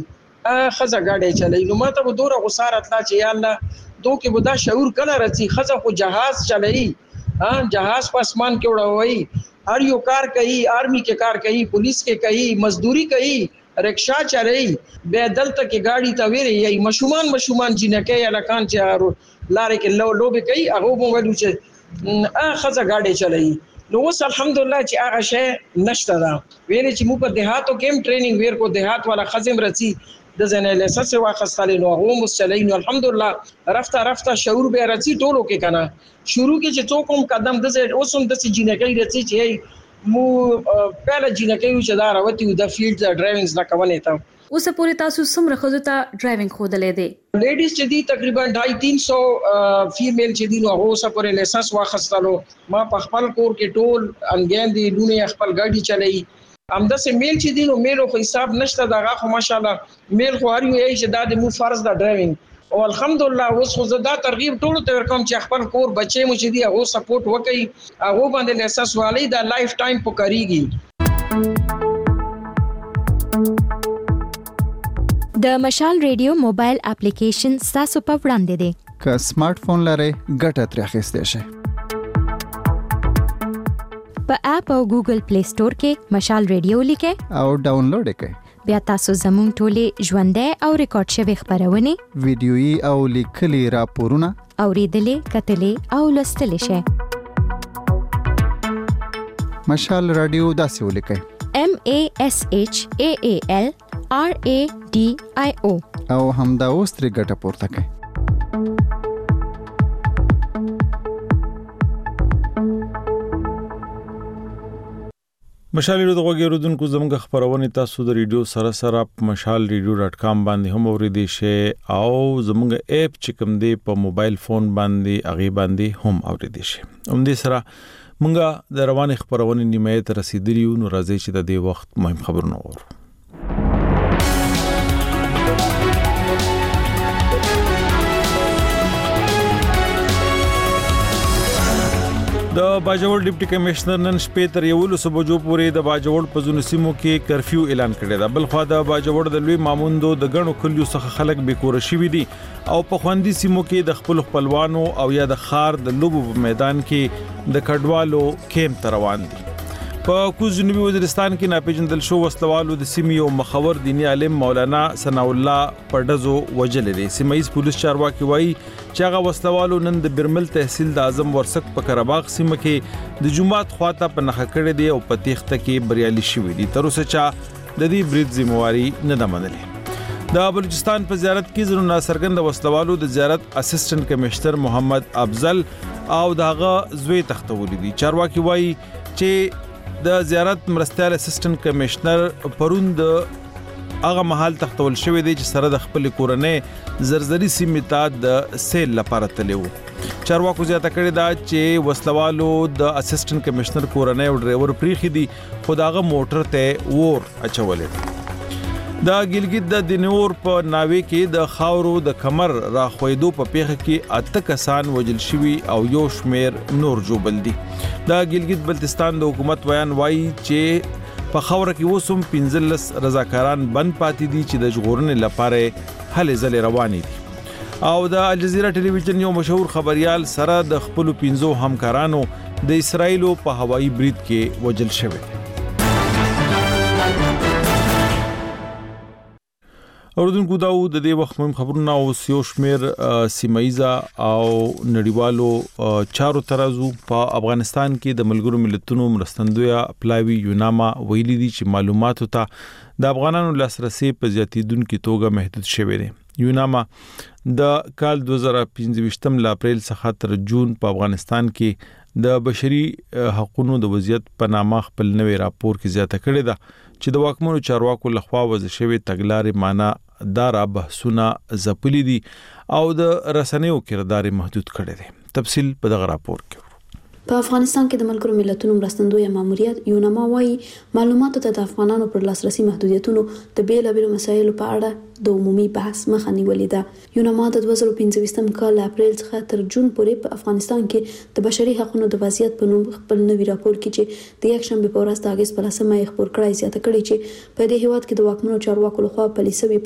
چلای نو ماته به دوره غسارت لا چې یا الله دوی به دا شعور کله راځي خزه خو جهاز چلای جهاز په اسمان کې وړوي هر یو کار کوي آرمی کې کار کوي پولیس کې کوي مزدوري کوي رکشا چلای به دلته کې گاډي ته ویری یي مشومان جنکه یا لکان چې لارې کې لوبه کوي هغه مو ویلو چې خزه غاډي چلای نو اوس الحمدلله چې هغه شی نشته دا ویلې چې مو په دیهاتو کې ټریننګ ور کو دیهات والا خزم رچی د زنه لیسنس واخستل نو هغه مو چلای نو الحمدلله رفته شعور به رچی ټولو کې کنه شروع کې چې څوک هم قدم د اوسم د جنکې رچی چې مو پهله جنکې چې دا راوتی د فیلډ د ډرایوینګ لا کوي ته اوس پورې تاسو څومره خزو ته ډرایوینګ خودلې دي لیډیز چې دي تقریبا 250-300 فیمیل چې دي نو هغه اوس پورې لیسنس واخستلو ما په خپل کور کې ټول انګین دي لونه خپل ګاډي چلای امده سه میل چې دي نو میل خو حساب نشته دغه خو ماشاءالله میل خو هر یو چې دا د مو فرض د ډرایوینګ او الحمدلله اوس خو زدا ترغیب ټولو ته ورکوم چې خپل کور بچي مو چې دي هغه سپورټ وکړي هغه باندې لیسنس والی دا لایف ټایم پکاريږي د مشال ریډیو موبایل اپلیکیشن تاسو په وړاندې دی که سمارټ فون لرئ ګټه ترې اخیستئ شئ په اپ او ګوګل پلی سٹور کې مشال ریډیو لیکئ او ډاونلوډ کړئ بیا تاسو زموږ ټولې ژوندۍ او ریکارډ شوی خبرونه ویډیويي او لیکلي راپورونه اوریدلې کتلې او لوستلې شئ مشال رادیو داسې ولیکئ MASHAAL RADIO او همدا اوس ترې ګټه پورته کړئ مشال ریډیو د غوږی اوریدونکو زموږ خبرونه تاسو د ریډیو سره mashalradio.com باندې هم اوریدئ شئ او زموږ اپ چې کوم دی په موبایل فون باندې اغه باندې هم اوریدئ شئ. دې سره مونږه د رواني خبرونه نیمه ته رسیدلی نو راځي چې د دې وخت مهم خبرونه اورو. د باجوړ ډیپټي کمشنر نن شپې تر 11 بجو پورې د باجوړ په ځینو سیمو کې کرفیو اعلان کړی دی. بل خو د باجوړ د لوی ماموندو د غنو کلیو څخه خلک به کور شي دي او په خوندي سیمو کې د خپل خپلوانو او یا د خار د لوبو په میدان کې د کډوالو کیمپ روان دي. په کوز جنوبي وزیرستان کې ناپېژندل شو وسلوالو د سیمې او مخور دینی عالم مولانا ثنا الله پردزو وجل دي. سیمایي پولیس چارواکي وایي چې هغه وسلوالو نن د برمل تحصیل د اعظم ورسک په کرباغ سیمه کې د جمعات خواته په نخښه کړې دي او په تخته کې بریالي شوې دي. تر اوسه چا د دې برید ذمہواری نه ده منلې. د بلوچستان په زیارت کې زنو ناصرګند وسلوالو د زیارت اسسټنټ کمشنر محمد افضل او دغه زوی تختولې دي. چارواکي وایي چې د زیارت مرستيال اسسټنټ کمشنر پروند هغه محل تختول شوی دی چې سره د خپل کورنۍ زرزري سیمې ته د سیل لپاره تلو. چارواکو زیاته کړی دا چې وسلوالو د اسسټنټ کمشنر کورنۍ او ډرایور پریخي دي خو داغه موټر ته ور اچولې. د ګلګت د دینور په ناوې کې د خاورو د کمر راخویدو په پیښه کې 8 کسان وژل شوي او یو شمیر نور جوبل دي. د ګلګت بلتستان د حکومت بیان وایي چې په خاور کې وسوم 15 رضاکاران بند پاتې دي چې د ژغورنې لپاره هلې ځلې روانې دي. او د الجزیره ټلویزیون یو مشهور خبريال سره د خپل 15 همکارانو د اسرایل په هوایي برید کې وژل شوی. اوردونکو داو د دې وخت مهم خبرونه او سیو شمیر سیمایزا او نړیوالو چارو ترازو په افغانستان کې د ملګرو ملتونو مرستندوی پلاوی یوناما ویلي دي چې معلوماتو ته د افغانانو لاسرسي په زیاتیدونکو توګه محدود شوی دی. یوناما د کال 2015 ل اپریل څخه تر جون په افغانستان کې د بشري حقوقو د وضعیت په نامه خپل نوې راپور کې زیاته کړې ده چې د واکمنو چارواکو لخوا وضع شوی تګلارې معنا دارا بحثونه زپلی دي او د رسنیو کردار محدود کړي دي. تفصیل په دغه راپور کې. په افغانستان کې د ملګرو ملتونو مرستندوی ماموریت یوناما وايي معلوماتو ته د افغانانو پر لاسرسي محدودیتونو د بیلابېلو مسایلو په اړه د عمومي بحث مخه نیولې ده. یوناما د 2015 کال اپریل څخه تر جون پورې په افغانستان کې د بشري حقوقو د وضعیت په نوم خپل نوی راپور کې چې د یک شنبه په ورځ د اگست په 10مه خبر کړای زیاته کړي چې په دې هیواد کې د واکمنو چارواکو لخوا پالیسي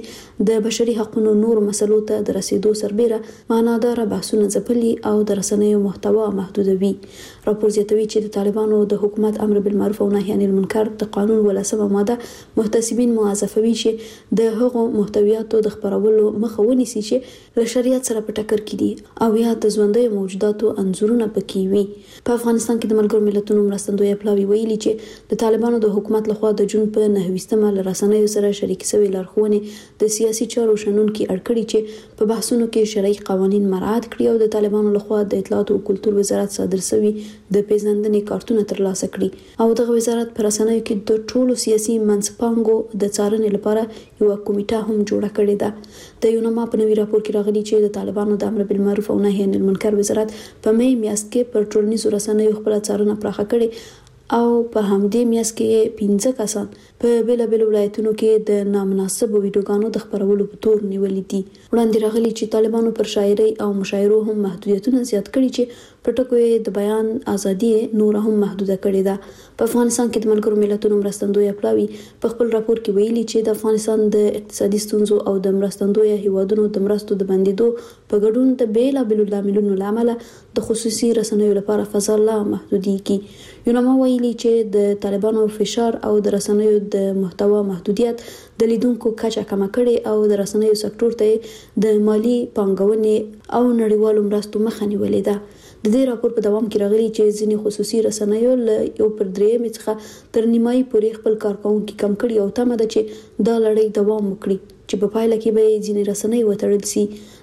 د بشري حقوقو نور مسلو ته د رسیدو سربېره معنادار بحثونه ځپلي او د رسنیو محتوا محدودوي. راپور زیاتوي چې د طالبانو د حکومت امر بالمعروف او نهي عن المنکر د قانون ولسمه ماده محتسبین موظفوي چې د هغو محتویاتو د خبرولو مخه ونیسي چې له شریعت سره په ټکر کې دي او یا د ژوندۍ موجوداتو انځورونه پکې وي. په افغانستان کې د ملګرو ملتونو مرستندوی پلاوی ویلي چې د طالبانو د حکومت لخوا د جون په 9مه ل رسنیو سره شریک شوی لارښوونې د سیاسي چارو شنونکو اړکړي چې په بحثونو کې شرعي قوانين مراعات کړي او د طالبانو لخوا د اطلاعات او کلتور وزارت صادر شوی د پیژندنې کارتونه ترلاسه کړي او دغه وزارت پر رسنیو کې د ټولو سیاسي منځپانګو د څارنې لپاره یو کمیټه هم جوړه کړې ده. د یوناما په نوي راپور کې راغلي چې د طالبانو د امر بالمعروف او نهي عن المنکر وزارت په مې میاشت کې پر ټولنیزو رسنیو خپل څارنه پراخه کړې او په همدې میاشت کې 15 کسان په بیلابېلو ولایتونو کې د نامناسب ویډیوګانو د خبرولو په تور نیولې دي. وړاندې راغلي چې طالبانو پر شاعري او مشاعرو هم محدودیتونه زیات کړي چې په ټکو د بیان ازادي نور هم محدوده کړې ده. په افغانستان کې د ملګرو ملتونو مرستندوی پلاوی په خپل راپور کې ویلي چې د افغانستان د اقتصادي ستونزو او د مرستندوی هیوادونو د مرستو د بندیدو په ګډون د بیلابېلو لاملونو لامل د خصوصي رسنیو لپاره فضا لا محدوديږي. یوناما ویلي چې د طالبانو فشار او د رسنیو د محتوا محدودیت د لیدونکو کچه کم کړي او د رسنیو سکتور ته د مالی پانګونې او نړیوالو مرستو مخه نیولې ده. د دې راپور په دوام کې راغلي چې ځینې خصوصي رسنیو له 1/3 څخه تر نیمایي پورې خپل کارکونکو کم کړي او تمه ده چې دا لړۍ دوام وکړي چې په پایله کې به ځینې رسنۍ وتړل شي.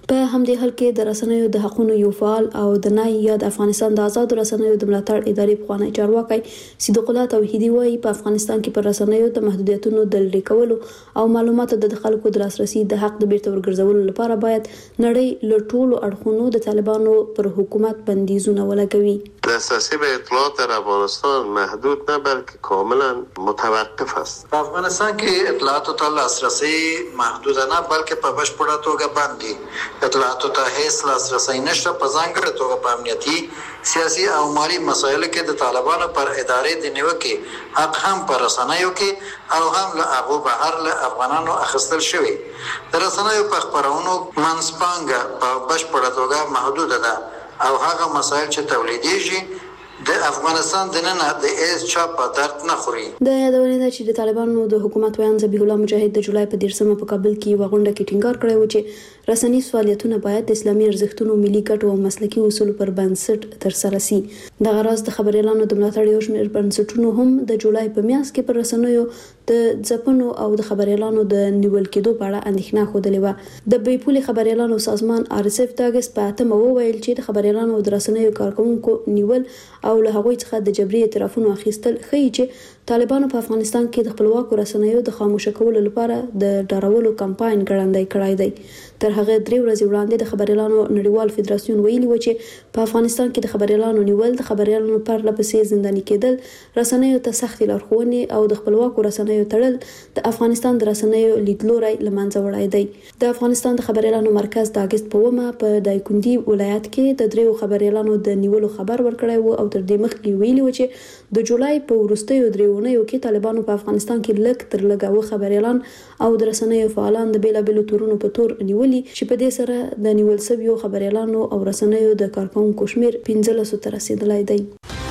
په همدې حال کې د رسنیو د حقوقو یو فعال او د نای یا د افغانستان د آزاد رسنیو د ملاتړ ادارې پخوانی چارواکي صدیق الله توحیدی وایي په افغانستان کې پر رسنیو د محدودیتونو د لرې کولو او معلوماتو د خلکو د لاسرسي د حق د بیرته ورګرځولو لپاره باید نړۍ له ټولو اړخونو د طالبانو پر حکومت بندیزونه ولګوي. دسترسی به اطلاعات در افغانستان محدود نه بلکه کاملا متوقف است. په افغانستان کې اطلاعاتو ته لاسرسی محدود نه بلکه په بشپړه توګه بند دي. اطلاعاتو ته هیڅ لاسرسی نشته، په ځانګړې توګه په امنیتي، سیاسي او مالي مسایلو کې د طالبانو پر ادارې د نیوکې حق هم په رسنیو کې او هم له هغو بهر له افغانانو اخیستل شوی. د رسنیو په خپرونو منځپانګه په بشپړه توګه محدوده ده او هغه مسایل چې تولیدېږي د افغانستان د نن د هیڅ چا په درد نه خوري. د یادونه ده چې د طالبانو د حکومت ویان ذبیح الله مجاهد د جولای په 13 په کابل کې یو غونډه کې ټینګار کړی و چې رسنیز فعالیتونه باید د اسلامي ارزښتونو، ملي ګټو او مسلکي اصولو پر بنسټ ترسره شي. د غراض د خبريالانو د ملاتړ یو شمېر بنسټونو هم د جولای په میاشت کې پر رسنیو د ځپنو او د خبريالانو د نیول کېدو په اړه اندېښنه خوده و. د بیپولي خبريالانو سازمان RSF د اگست په 8 وویل چې د خبريالانو او د رسنیو کارکونکو نیول او له هغوی څخه د جبري اعترافونو اخیستل ښیي چې طالبانو په افغانستان کې د خپلواکو رسنیو د خاموش کولو لپاره د ډارولو کمپاین ګړندی کړی دی. تر هغه 3 ورځې وړاندې د خبريالانو نړیوال فدراسیون ویلي و چې په افغانستان کې د خبريالانو نیول، د خبريالانو پر لپسې زنداني کېدل، رسنیو ته سخت لارښوونې او د خپلواکو رسنیو تړل د افغانستان د رسنیو لیدلوري لمنځه وړی دی. د افغانستان د خبريالانو مرکز د اگست په 1 په دایکندي ولایت کې د 3 خبريالانو د نیولو خبر ورکړی و او تر دې مخکې ویلي و چې د جولای په وروستیو 3 اونیو کې طالبانو په افغانستان کې لږ تر لږه خبريالان او د رسنیو فعالان د بیلابېلو تورونو په تور نیولي چې په دې سره د نیول شویو خبريالانو او رسنیو د کارکونکو شمیر 15 ته رسیدلی دی.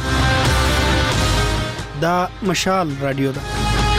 دا مشال رادیو ده.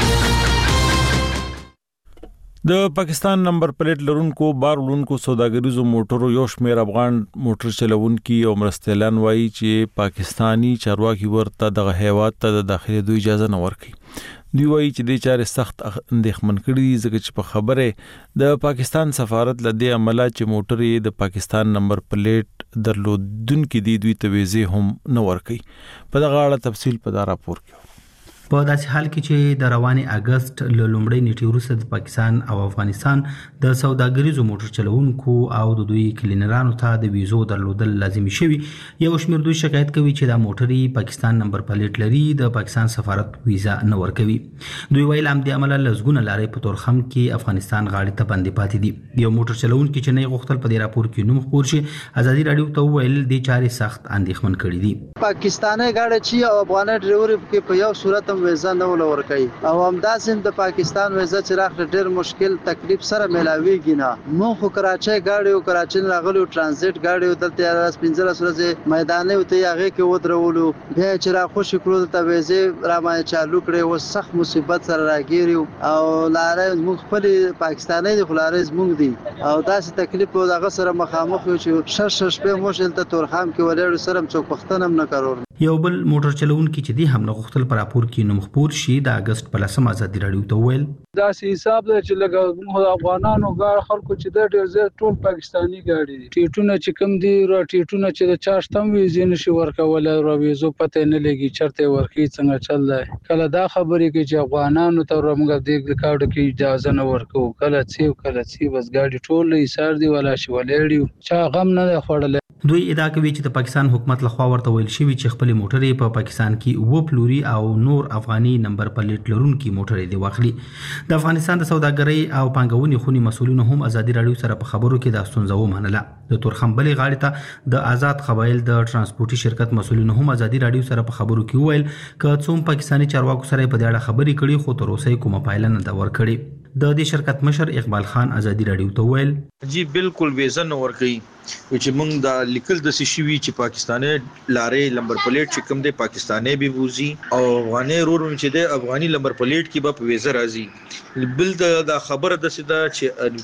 د پاکستان نمبر پلیټ لرونکو بار وړونکو سوداګریزو موټرو یو شمېر افغان موټر چلوونکي او مرستیالان وایي چې پاکستانی چارواکي ورته دغه هیواد ته د داخلي اجازه نه ورکوي. دوی وایي چې د چارې سخت اندېښمن کړي دي ځکه چې په خبره د پاکستان سفارت له دې عمله چې موټر د پاکستان نمبر پلیټ درلودونکي دي دوی ته ویزې هم نه ورکوي. په دغه اړه تفصیل په دا راپور کې. په داسې حال کې چې د رواني اگست له لومړۍ نیټې وروسته د پاکستان او افغانستان د سوداګریزو موټر چلوونکو او د دوی کلینرانو ته د ویزو درلودل لازمي شوي، یو شمېر دوی شکایت کوي چې دا موټرې پاکستان نمبر پلیټ لري، د پاکستان سفارت ویزا نه ورکوي. دوی ویل هم د عمله لزګونه لارې په تورخم کې افغانستان غاړې ته بندې پاتې دي. یو موټر چلوونکي چې نه غوښتل په دې راپور کې نوم خپور شي، ازادي رادیو ته ویل د چارې سخت اندېښمن کړي دي. پاکستاني غاړه چې او افغاني ډرایور کې په یو صورت ویزا نه ولور کوي او همداسې د پاکستان ویزا چې راغله ډېر مشکل تکلیف سره ملاويږي نه. مو خو کراچۍ غاړي او کراچۍ راغلو ترانزیت غاړي دلته راس 15 ورځې میداني او ته هغه کې ودرولو بیا چې را خوشی کړو ته ویزه را باندې چالو کړي او سخت مصیبت سره راګیریو او لارې موږ خپل پاکستاني د خلارې زموږ دي او داسې تکلیف او دغه سره مخامخ یو چې شش په مشکل ته تورخام کې ولر سره څوک پښتنم نه کارور. یو بل موټر چلوونکي چې دی هم نه غوښتل پر راپور کې نوم خپور شي، د اگست په 10 ازادي رادیو ته ویل دا حساب ده چې لګا افغانانو غاړه خلکو چې د ډېر زیات ټول پاکستانی غاړي ټیټونه چې کم دي را ټیټونه چې د چاشتم ویزې نشي ورکول را ویزو پته نه لګي چرته ورکی څنګه چل دی. کله دا خبرې کې چې افغانانو ته رمګ د کاډ کې اجازه نه ورکو، کله چې بس غاډي ټول ایثار دی ولا شي ولېړي چا غم نه خوړل. دوی ادعا کوي چې د پاکستان حکومت لخوا ورته ویل شوی چې خپل موټرې په پاکستان کې و پلوري او نور افغاني نمبر پلیټ لرونکي موټرې دی واخلي. د افغانستان د سوداګرۍ او پانګونې خونی مسولینو هم ازادي رادیو سره په خبرو کې د ستونزو ومنله. د تورخم بلې غاړې ته د آزاد قبایل د ترانسپورتي شرکت مسولینو هم ازادي رادیو سره په خبرو کې وویل چې څوم پاکستانی چارواکو سره په دې اړه خبرې کړي خو تر اوسه کومه پایله نه دا ورکړي. د دې شرکت مشر اقبال خان ازادي رادیو ته ویل جی بالکل ویزا نه ورکړي چې موږ دا لیکل د شوی چې پاکستاني لارې نمبر پلیټ چې کوم دی پاکستاني به ووزي او افغاني رور چې دی افغاني نمبر پلیټ کې به ویزا راځي. بل دا خبره د سیده چې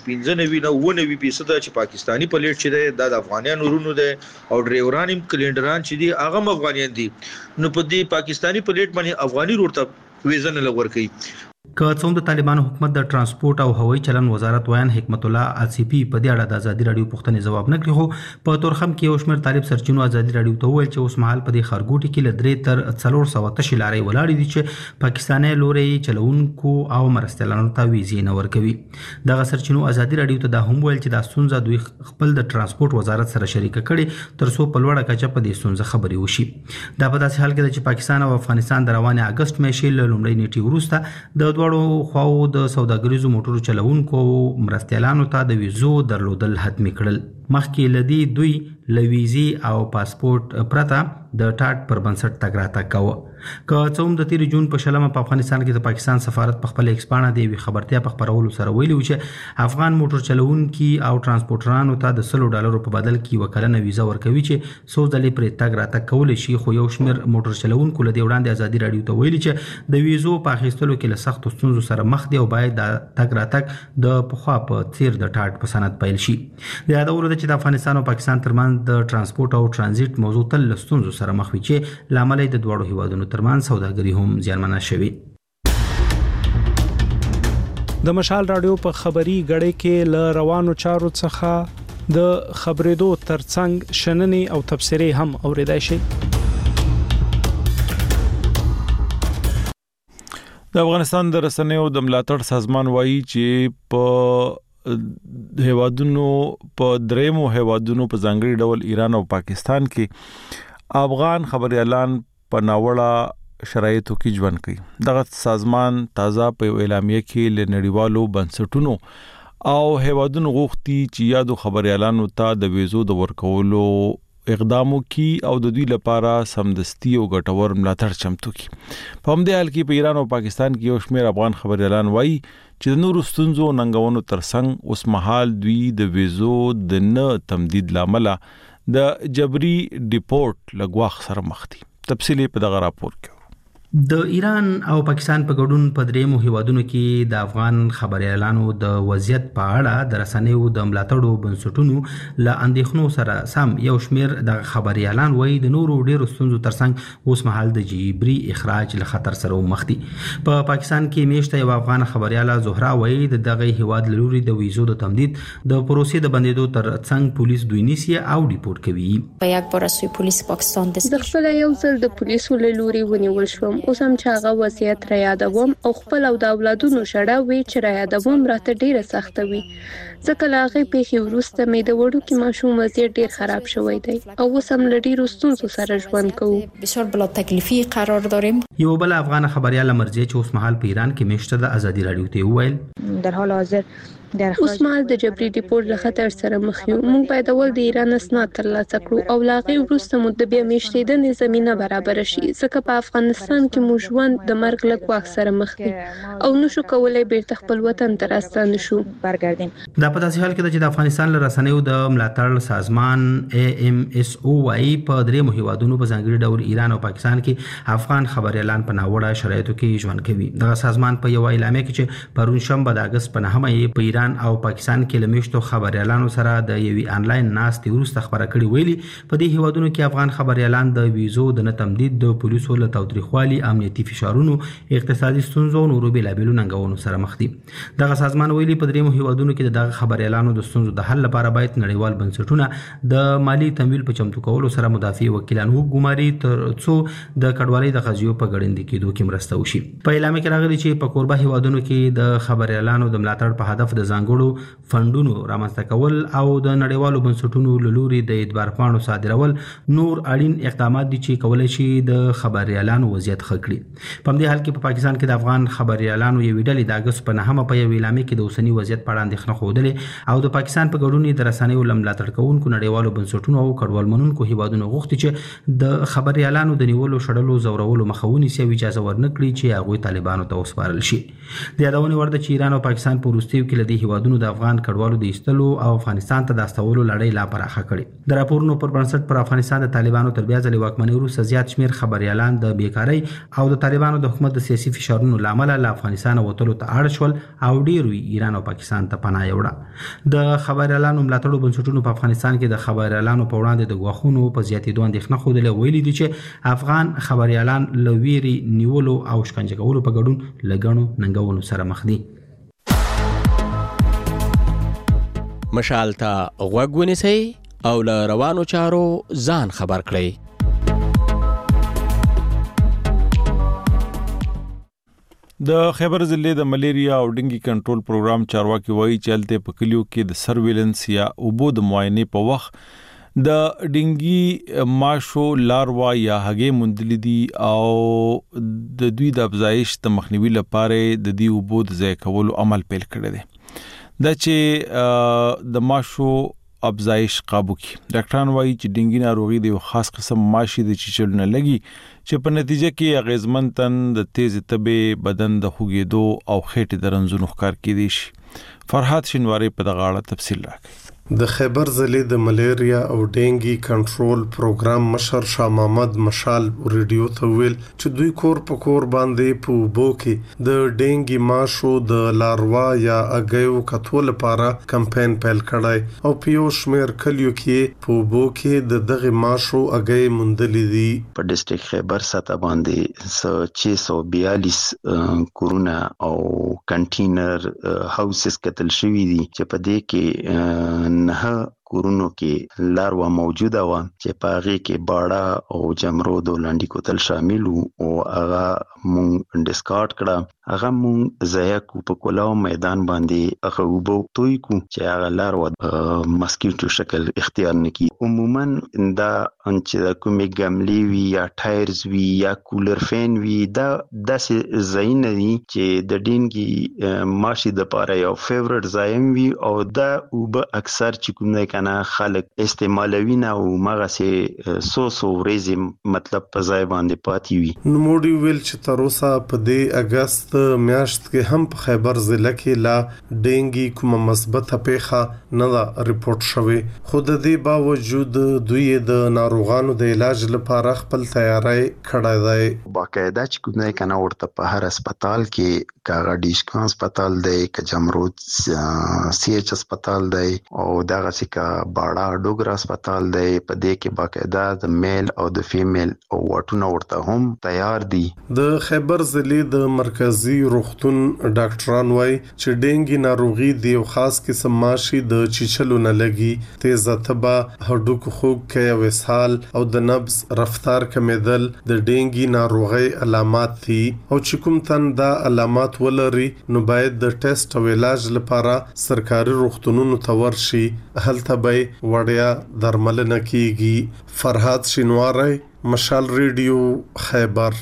95% چې پاکستاني پلیټ چې دی د افغانانو رونو دی او ډرایوران هم کلینډران چې دی هغه افغانان دي، نو په دې پاکستاني پلیټ باندې افغاني رور ته ویزا نه لور کوي. که څوم د طالبانو حکومت د ترانسپورت او هوایي چلن وزارت ویان حکمت الله آصفي په دې اړه د ازادي رادیو پوښتنې جواب نه کړی، خو په تورخم کې یو شمېر طالب سرچینو ازادي رادیو ته وویل چې اوس مهال په دې ښارګوټي کې له 3 تر 400 تشې لارې ولاړې دي چې پاکستاني لوري چلوونکو او مرستیالانو ته ویزې نه ورکوي. دغه سرچینو ازادي رادیو ته دا هم ویل چې دا ستونزه دوی خپل د ترانسپورت وزارت سره شریک کړي تر څو په لوړه کچه په دې ستونزه خبرې وشي. دا په داسې حال کې ده چې پاکستان او افغانستان د روانې اگست میاشتې له لومړۍ نیټې وروسته د دواړو خواو د سوداګریزو موټرو چلوونکو مرستیالانو ته د ویزو درلودل حتمي کړل. مخکې لدی دوی لویزي او پاسپورت پرته د ټاټ پر بنسټ تګ راتګ کاوه. که څه هم د 13 جون په شلمه په افغانستان کې د پاکستان سفارت په خپل ایکسپانه دی وی خبرتیا په خبرولو سره ویلي چې افغان موټر چلوونکي او ترانسپورټرانو ته د $100 په بدل کې وکړنه ویزا ورکوي چې څو ځلې پر تګ راتګ کول شي. خو یو شمېر موټر چلوونکو له دې وړاندې ازادي رادیو ته ویلي چې د ویزو په اخیستلو کې له سختو ستونزو سره مخ دي او باید د تګ راتګ د پخوا په څیر د ټاټ په سند پیل شي. د یادولو ده چې د افغانستان او پاکستان ترمنځ د ترانسپورت او ترانزیت موضوع تل له ستونزو سره مخ وي چې لامل د دوړو هیوادونو ترمنځ سوداګري هم زیانمنه شوي. د مشال رادیو په خبري غړې کې ل روانو چارو څخه د خبرېدو ترڅنګ شننې او تبصرې هم اوریدای شي. د افغانستان د رسنیو د ملاتړ سازمان وایي چې په هیوادونو په دریمو هیوادونو په ځانګړي ډول ایران او پاکستان کې افغان خبريالان په ناوړه شرایطو کې ژوند کوي. دغه سازمان تازه په اعلامیه کې له نړیوالو بنسټونو او هیوادونو غوښتي چې یادو خبريالانو ته د ویزو د ورکولو اقدامو کی او د دوی لپاره سمدستي او ګټور ملاتړ چمتو کی. په همدې حال کې په ایران او پاکستان کې یو شمېر افغان خبريالان وایي چې د نورو ستونزو ننګونو ترڅنګ اوس مهال دوی د ویزو د نه تمدید لامل د جبري ډیپورت لګواخ سره مخ دي. تفصیلی په دغه راپور کې د ایران او پاکستان په ګډون په دریمو هیوادونو کې د افغان خبريالانو د وضعیت په اړه د رسنیو د ملاتړو بنسټونو له اندېښنو سره سم یو شمېر د خبريالان وایي د نورو ډیرو ستونزو ترڅنګ اوس مهال د جبري اخراج له خطر سره مخ دي. په پاکستان کې میشته یو افغان خبرياله زهرا وایي د دغه هیواد لوري د ویزو د تمدید د پروسې د بندیدو ترڅنګ پولیس دوی نیسي او ریپورت کوي. په یک بار از پولیس پاکستان د خپل یو ځل د پولیسو لوري ونیول شوم. اوس هم چې هغه وضعیت را یادوم او خپل او د اولادونو شړه وی چې را یادوم راته ډیره سخته وي. ځکه لا هغه پیښې وروسته مې د وړو کې ماشوم وضعیت ډیر خراب شوی دی او اوس هم له ډیرو ستونزو سره ژوند کوو. بسیار بلا تکلیفی قرار داریم. یو بل افغان خبريال مرزي چې اوس مهال په ایران کې میشته د ازادي رادیو ته ویل در حال حاضر اوس مهال د جبري ډیپورت له خطر سره مخ یو. موږ باید اول د ایران اسناد ترلاسه کړو او لاغي وروسته مو د بیا میشتېدنې زمينه برابر شي ځکه په افغانستان کې مو ژوند د مرګ له ګواښ سره مخ دی او نشو کولای بیرته خپل وطن ته راستانه شو. برګردیم. دا په داسې حال کې چې د افغانستان له رسنیو د ملاتړ سازمان AMSO وايي په دریمو هیوادونو په ځانګړي ډول ایران او پاکستان کې افغان خبريالان په ناوړه شرایطو کې ژوند کوي. دغه سازمان په یو اعلامیه کې چې پرون شنبه د اگست په 9مه په ایران او پاکستان کې لمشتو خبريالانو سره د یوې انلاین ناستې وروسته خبره کړې ویلي په دې هیوادونو کې افغان خبريالان د ویزو د نه تمدید د پولیسو له تاوتریخوالي امنیتي فشارونو اقتصادي ستونزو او نورو بیلابېلو ننګونو سره مخ دي. دغه سازمان ویلي په دریمو هیوادونو کې دغه خبريالانو د ستونزو د حل لپاره باید نړیوال بنسټونه د مالی تمویل په چمتو کولو سره مدافع وکیلان وګماري تر څو د کډوالۍ د قضیو په ګړندې کېدو کې مرسته وشي. په اعلامیه کې راغلي چې په کوربه هیوادونو کې د خبريالانو د ملاتړ په هدف د ځانګړو فندونو رامنځته کول او د نړیوالو بنسټونو له لوري د اعتبار پاڼو صادرول نور اړین اقدامات دي چې کولای شي د خبريالانو وضعیت ښه کړي. په همدې حال کې په پاکستان کې د افغان خبريالانو یو ډلې د اگست په 9مه په یو اعلامیه کې د اوسنی وضعیت په اړه اندېښنه خوده او د پاکستان په ګډون د رسنیو ملاتړ کوونکو نړیوالو بنسټونو او کډوال منونکو هیوادونو غوښتي چې د خبريالانو د نیولو شړلو زورولو مخاوني سي اجازه ورنکړي چې هغه طالبانو ته وسپارل شي. د یادونه ورده چې ایران او پاکستان په وروستیو کې له دې هیوادونو د افغان کډوالو د ایستلو او افغانستان ته د استولو لړۍ لا پراخه کړې. د راپورونو پر بنسټ پر افغانستان د طالبانو تر بیا ځلې واکمنۍ وروسته زیات شمېر خبريالان د بیکارۍ او د طالبانو د حکومت د سیاسي فشارونو لامل له افغانستان وتلو ته اړ شول او ډېر ایران او پاکستان ته پناه یوړه. د خبريالانو ملاتړو بنسټونو په افغانستان کې د خبريالانو په وړاندې د غوښونو په زیاتېدو اندېښنه خوده ویلي دي چې افغان خبريالان لويري نیولو او شکنجه کولو په ګډون لګڼو ننګونو سره مخ دي. مشال ته غوږ ونیسئ او له روانو چارو ځان خبر کړئ. د خیبر ضلع د ملیریا او ډنګي کنټرول پروګرام چارواکي وایي چې هلته په کلیو کې د سرویلنس یا اوبو د معاینې په وخت د ډنګي ماشو لاروا یا هګې موندلې دي او د دوی د افزایش د مخنیوي لپاره د دې اوبو د ضایع کولو عمل پیل کړی دی. دا چې د ماشو افزایش قابو کی. ډاکټران وایي چې ډنګي ناروغي د یو خاص قسم ماشي د چیچلو نه لګي چې په نتیجه کې اغیزمن تن د تیز تبې بدن د خوګېدو او خېټې د رنځونو ښکار کېدی شي. فرحات شینواری په دغه اړه تفصیل راکړي. د خیبر ضلع د ملیریا او ډینګي کنټرول پروګرام مشر شاه محمد مشال ریډیو ته ویل چې دوی کور په کور باندې په اوبو کې د ډینګي ماشو د لاروا یا اګیو کتول لپاره کمپاین پیل کړی او په یو شمېر کلیو کې په اوبو کې د دغه ماشو اګی موندلې دي. په ډیسټریکټ خیبر ساته باندې 642 کورونه او کنټینر هاوسز کتل شوی دي چې په دې کې نه کورونو کې لاروا موجوده و چې په هغه کې باړه او جمرود او لاندې کوتل شامل وو او هغه مونږ ډیسکارډ کړه. هغه مونږ ضایع کو په کولاو میدان باندې هغه وبو توي کو چې هغه لاروا مسکیټو شکل اختیار نکي. عموما دا چې کومې ګملې وي یا ټایرز وي یا کولر فین وي دا داسې ځای نه دي چې د ډینګي ماشي د پاره یو فیورټ ځای وي او دا وب اکثر چې کوم نه کنه خلک استعمالوي نه او مغه سي سو ورېزي مطلب په ځای باندې پاتې وي. نو موډي ویل چې تر اوسه په دې اگست میاشت کې هم په خیبر ضلع کې لا ډینګي کومه مثبته پیښه نه رپورټ شوې خو د دې باوجود دوی د ناروغانو د علاج لپاره خپل تیاری کړی دی. باقاعده چې کوم نه کنه ورته په هر هسپتال کې کاغه ډیشکان هسپتال دی ک جمرود سی ایچ هسپتال دی او دغه سکه باړه ډوګر هسپتال دی. په دې کې باقاعده د میل او د فیمیل او واټونه ورته هم تیار دي. د خیبر ضلع د مرکزی روغتون ډاکټران وایي چې ډینګي ناروغي د یو خاص قسم ماشي د چیچلو نه لګي تیزه تبه هډوکو خوږ کې وسحال او د نبض رفتار کمیدل د ډینګي ناروغي علامات دي او چې کوم تن دا علامات ولري نو باید د ټیسټ او علاج لپاره سرکاري روغتونونو ته ورشي. هلته به وړیا درملنه کیږي. فرحات شینواری مشال ریډیو خیبر.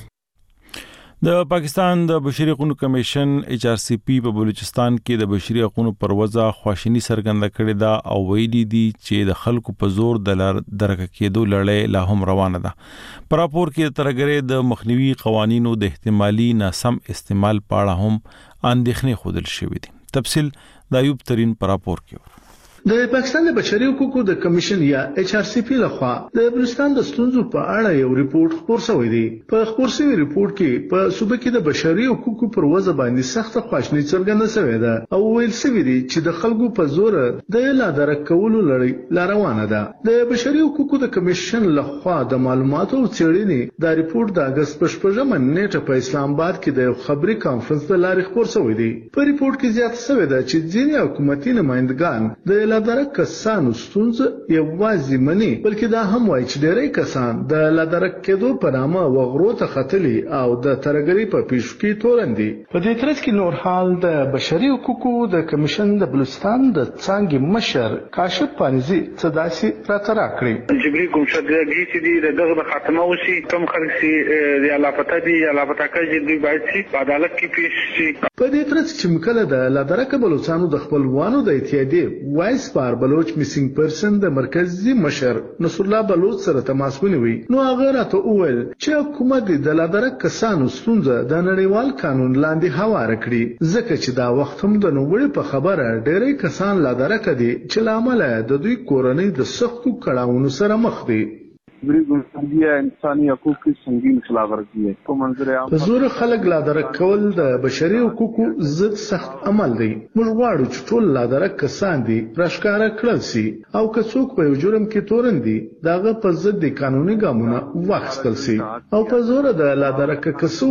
د پاکستان د بشري حقوقو کمیشن HRCP په بلوچستان کې د بشري حقوقو پر وضع خواشینی څرګنده کړې ده او ویلي دي چې د خلکو په زور د درک کېدو لړۍ لا هم روانه ده. په راپور کې ترګرې د مخنیوي قوانینو د احتمالي ناسم استعمال په اړه هم اندېښنې ښودل شوې دي. تفصیل د ایوب ترين په راپور کې. د پاکستان د بشري حقوقو د کمیشن یا HRCP لخوا د بلوچستان د ستونزو په اړه یو ریپورت خپور شوی دی. په خپور شوی ریپورت کې په صوبه کې د بشري حقوقو پر وضع باندې سخت خواشینی څرګنده شوې ده او ویل شوی دی چې د خلکو په زور د لا درک کولو لړۍ لا روانه ده. د بشري حقوقو د کمیشن لخوا د معلوماتو او څېړنې د ریپورت د اگست په 8 نیټه په اسلام آباد کې د خبري کانفرنس د لارې خپور شوی دی. په ریپورت کې زیاته شوې ده چې ځینې حکومتي نمائندگان د لادرک کسانو ستونزه یوازې مني بلکې دا هم وایي چې ډېری کسان د لادرک کېدو په نامه وغرو ته ختلي او د ترګري په پیښو کې تورندي. په دې ترڅ کې نور حال د بشري حقوقو د کمیشن د بلوچستان د څانګې مشر کاشف پانیزي څه داسې راته راکړي. جبري کوم شګي چې دی دغه خاتمه وشي کوم خلک چې د علاقه دي علاقه کې دوی باید چې عدالت کې پیښ شي. په دې ترڅ چې مکله د لادرک بلوچستانو د خپلوانو د اتحادیې وایس پار بلوچ میسنګ پرسن د مرکزی مشر نصر الله بلوچ سره تماس ونیوي نو هغه راته وویل چې حکومت د لادرک کسانو ستونزه د نړیوال قانون لاندې هواره کړي ځکه چې دا وخت هم د نوړې په خبره ډېری کسان لادرک دي چې لامل د دوی کورنۍ د سختو کړهونو سره مخ دي. बड़ी गुंडगियां इंसानी हकूक की संगीन खिलाफवर्जी है तो मंजर आम په زور خلک لادرک کول د بشري حقوقو ضد سخت عمل دی. موږ غواړو چې ټول لادرک کسان دي راښکاره کړل سي او که څوک په یو جرم کې تورن دي داغه په ضد د قانوني ګامونه واخیستل سي او په زور د لادرک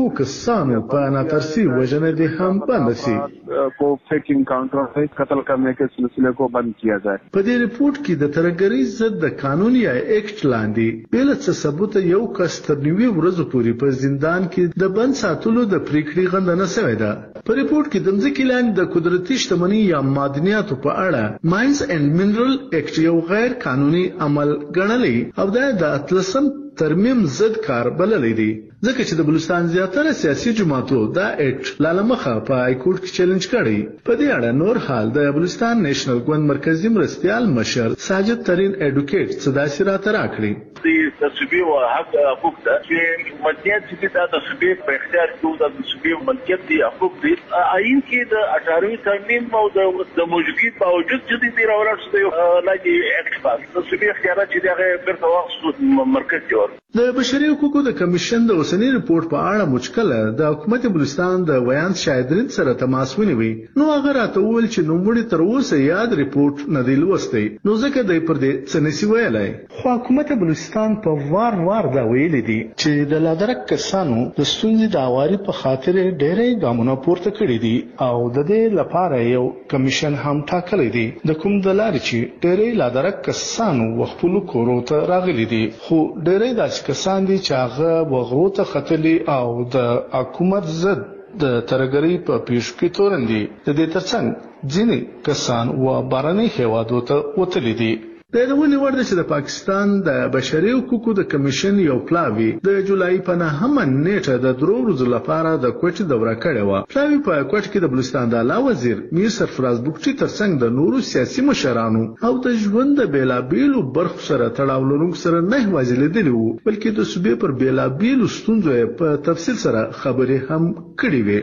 کسانو په ناترسي وجنه دي هم بند سي को फेक इनकाउंटर से कत्ल करने के सिलसिले को बंद किया जाए. په دې ریپورت کې د ترګری ضد د قانون یا ایکټ لاندې بل څه ثبوت یو کس تر 90 ورځې پورې په زندان کې د بند ساتلو د پریکړې غندنه شوې ده. په ریپورت کې د ځمکې لاندې د قدرتي شتمنۍ یا معدنیاتو په اړه ماینز اینڈ منرل ایکټ یو غیر قانوني عمل ګڼلی او دا د اتلسم ترمیم ضد کار بللی دی ځکه چې د بلوچستان زیاتره سیاسي جماعتو دا ایکټ لالمخه په های کورټ کې چیلنج کړی. په دې اړه نور حال د بلوچستان نېشنل ګوند مرکزی مرستیال مشر ساجد ترین اډوکیټ صداسي راته راکړي. د تصویب او حق حقوق ده چې مدنیت چې د تصویب په اختیار کې د تصویب ملکیت دی حقوق دي آئین کې د 18 ترمیم او د موجودیت باوجود چې د راوړل شوی لاګي ایکټ پاس تصویب اختیارات چې دغه برته واخصو مرکز دی. د بشري حقوقو د کمیشن د اوسنی ریپورت په اړه مشکله د حکومت بلوچستان د ویان شاهدرین سره تماس ونیوي نو هغه راته وویل چې نوموړي تر اوسه یاد ریپورت نه دی لوستی نو ځکه دی پر دې څه نشي ویلای. خو حکومت بلوچستان په وار دا ویلي دي چې د لادرک کسانو د ستونزې د اواري په خاطر ډېرې ګامونه پورته کړي دي او د دې لپاره یو کمیشن هم ټاکلی دی د کوم د لارې چې ډېرې لادرک کسانو وخپلو کورو ته راغلي دي خو ډېرې داسې کسان دي چې هغه وغرو ته ختلي او د حکومت ضد د ترګری په پیش کې تورن دي. د دې ترڅنګ ځینې کسان و بارني هیوادو ته وتلي دي. د یادونې وړ ده چې د پاکستان د بشري حقوقو د کمیشن یو پلاوی د جولای په 9مه نیټه د 3 ورځې لپاره د کوټې دوره کړې و. پلاوی په کوټ کې د بلوچستان د اعلی وزیر میر سرفراز بوکچي ترڅنګ د نورو سیاسي مشرانو او د ژوند د بیلابیلو برخو سره تړاو لرونکو سره نه یوازې لیدلي وو بلکې د صوبې پر بیلابیلو ستونزو په تفصیل سره خبرې هم کړې وې.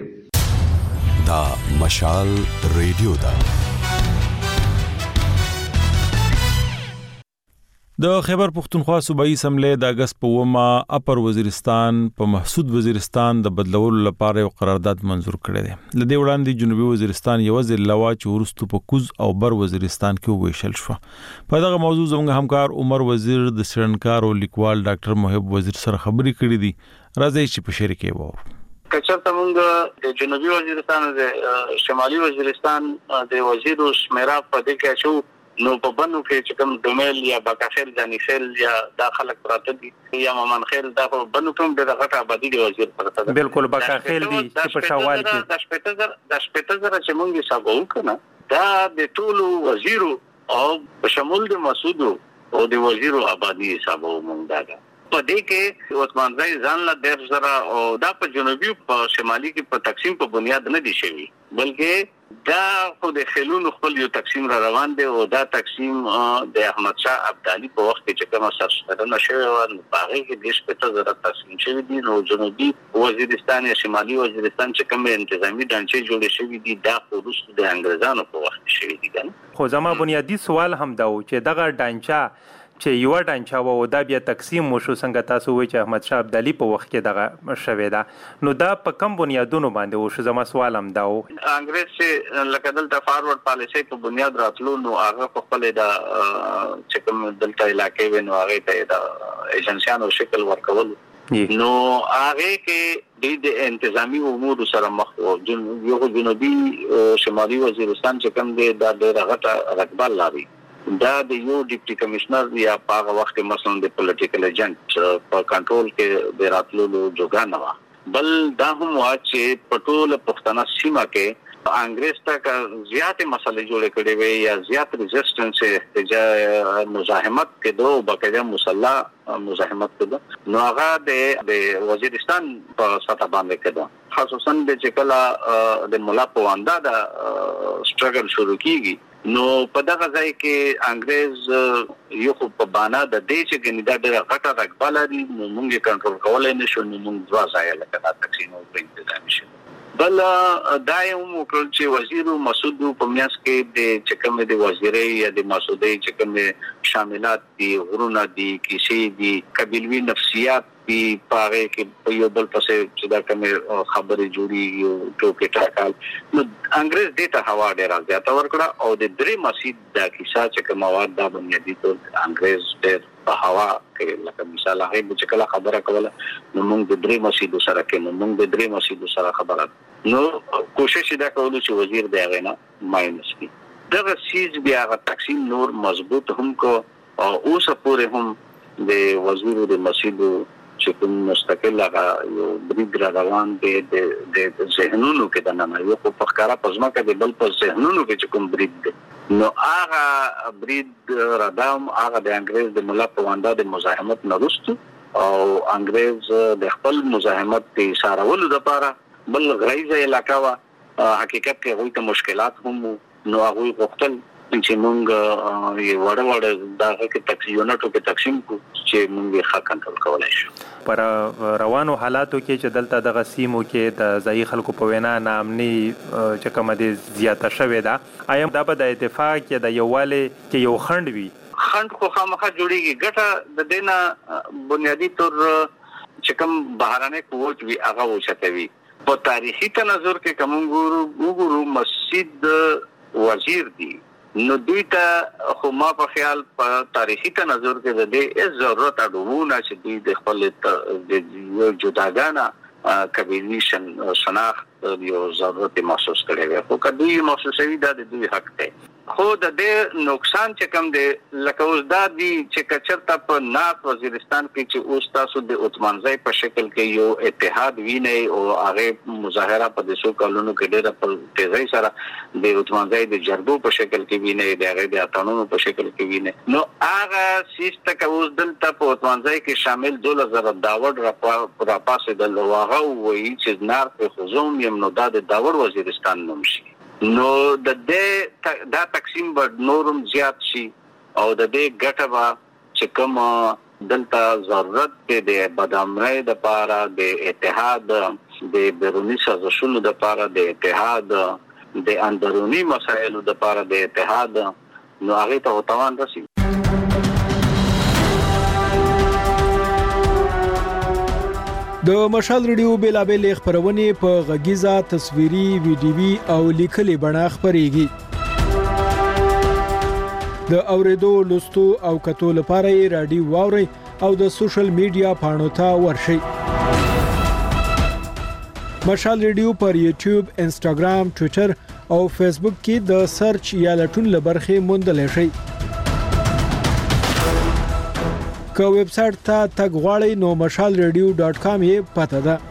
دا مشال ریډیو ده. د خیبر پختونخوا صوبایي اسمبلی د اگست په 9 اپر وزیرستان په محسود وزیرستان د بدلولو لپاره یو قرارداد منزور کړی دی. لدې وړاندې جنوبي وزیرستان یو ځل لوا چې ورستو په کوز او بر وزیرستان کې وویشل شو. په دغه موضوع زموږ همکار عمر وزیر د سرنکار او لیکوال ډاکټر محب وزیر سره خبرې کړې دي. راځي چې په شریکې وو. کچرته موږ د جنوبي وزیرستان د شمالي وزیرستان د وزیر شمیرا په دې کې شو نو په بنو کې چې کوم دومل یا باکاخیل ځانیخیل یا داخله پراته دي یا ممن خیل دا په بنو کوم د غټه آبادی دی وزیر پراته ده. بالکل باکاخیل دي چې په شوال کې د شپږ چې موږ حساب وکړو دا د ټولو وزیرو او شمول د مسعودو او د وزیرو آبادی حساب ومنځ دا په دې کې عثمان زئی ځان له ډېر زره او دا په جنوبي په شمالي کې په تقسیم په بنیاد نه دي شوی بلکې دا خو د خلونو خپل یو تقسیم را روان دی او دا تقسیم د احمد شاه ابدالي په وخت کې چې کوم سرشتنه شوی و هغه کې دیش په تاسو تقسیم شوی دي نو جنوبي وزیرستان یا شمالي وزیرستان چې کوم انتظامی ډانچې جوړې شوی دي دا خو د انګريزانو په وخت شوی دي خو زما بنیادی سوال هم دا و چې دغه ډانچا چې یو ډانچا و دا بیا تقسیم وشو څنګه تاسو وایي چې احمد شاه ابدالي په وخت کې دغه شوی دا نو دا په کم بنیادونو باندې وشو زما سوال هم دا و انګريز چې لکه دلته فارورډ پالیسي په بنیاد راتلو نو هغه په خپل د چې کوم دلته علاقې ونو هغه ته د ایجنسیانو شکل ورکول نو هغه کې د انتظامی امور سره مخ وو یو جنوبي شمالي وزیرستان چې کوم دی دا د غټه رقبه لري دا د یو ډیپټي کمشنر یا په هغه وخت کې مثلا د پولیټیکل ایجنټ په کنټرول کې د راتلو جوګانه وا بل دا هم وا چې په ټول پښتنه سیمه کې انګريز ته زیاتې مسلې جوړې کړې وي یا زیات ریزिस्टنس مزاحمت کې دوه بقایا مسلح مزاحمت کې نو هغه د وزیرستان په سطح باندې کېده خصوصا د چکلا د مولا پواندا د سټرګل شروع کیږي نو په دغه ځای کې انګريز یو خو په بانا د دې چې ګندا د غټه رقبه لري نو موږ کنټرول کولای نشو نو موږ ځای لکه تقسیم او انتظام شي بل دایم وکړل چې وزیر مسعود په میاس کې د چکم د وزیرۍ یا د مسعودي چکم شاملات دي غرونه دي کیسې دي قبیلوي نفسیات دي پاره کې یو بل پسې چې دا کوم خبرې جوړي یو ټوکې ټاکل نو انګريز دې ته هوا ډېر زیاته ورکړه او د درې مسجد د کیسه چې مواد د بنیادی ټول انګريز ډېر په هوا کې لکه مثال هغه چې کله خبره کوله نو موږ د درې مسجد سره کې نو موږ د درې مسجد سره خبره نو کوشش دا کولو چې وزیر دی هغه نه ماینس کی دغه سیز بیا غا تقسیم نور مضبوط هم کو او اوس پورې هم د وزیر د مسجد چې کوم مستقل هغه یو برید روان دی د ذهنونو کې د نه یو په فکر پزما کې د بل په ذهنونو کې چې کوم برید دی نو هغه برید رادام هغه د انګريز د ملا پواندا د مزاحمت نرست او انګريز د خپل مزاحمت په سارولو لپاره بل غریزه علاقہ وا حقیقت کې وایي ته مشکلات هم نو هغه وختل چې مونږ یو وړ دغه کې تقسیمونو کې تقسیم کو چې مونږ ښه کنټرول کولای شو پر روانو حالاتو کې چې دلته د غسیمو کې د ځای خلکو په وینا نامني چې کوم دي زیاته شوې ده ایم د په اتفاق کې د یووالي کې یو خند وی خند خو خامخا جوړیږي ګټه د دینه بنیادی تور چې کوم بهرانه قوت وی هغه وشتوي په تاریخي تناظر کې کوم ګورو مسجد وزیر دی نو دوی ته خو ما په خیال په تاریخي تناظر کې د دې ضرورت اډوونه چې دوی د خپل د جداګانه قبیلي شناخت یو ضرورت محسوس کړي وي خو کدی محسوسوي د دوی حق دی خو د دې نقصان چې کم دی لکه اوس دا دی چې کچرته په ناف وزیرستان کې چې اوس تاسو د عثمانزای په شکل کې یو اتحاد ویني او هغه مظاهره په دسو کلونو کې ډېر په تیزی سره د عثمانزای د جرګو په شکل کې ویني د هغه د اتانونو په شکل کې ویني نو هغه سیسته کې اوس دلته په عثمانزای کې شامل 2000 داوړ را پاسه د لواغه وایي چې نار په خزوم یم نو د داوړ وزیرستان نوم شي نو د دې دا تقسیم به نورم زیات شي او د دې ګټه به چې کوم دلته ضرورت دی د بدامرۍ د پاره د اتحاد د بیرونی سازشونو د پاره د اتحاد د اندرونی مسایلو د پاره د اتحاد نو هغه ته توان رسي د مشال ریډیو بیلابل خبرونه په غږیزه تصویري ویډیوي او لیکلي بڼه خبريږي د اوریدو لوستو او کتو لپاره رادیو واوري او د سوشل میډیا پاڼو ته ورشي مشال ریډیو پر یوټیوب انستګرام ټوئیټر او فیسبوک کې د سرچ یا لټون لبرخه موندل شي که ویب سټ ته تګ غواړئ نو mashalradio.com یې پته ده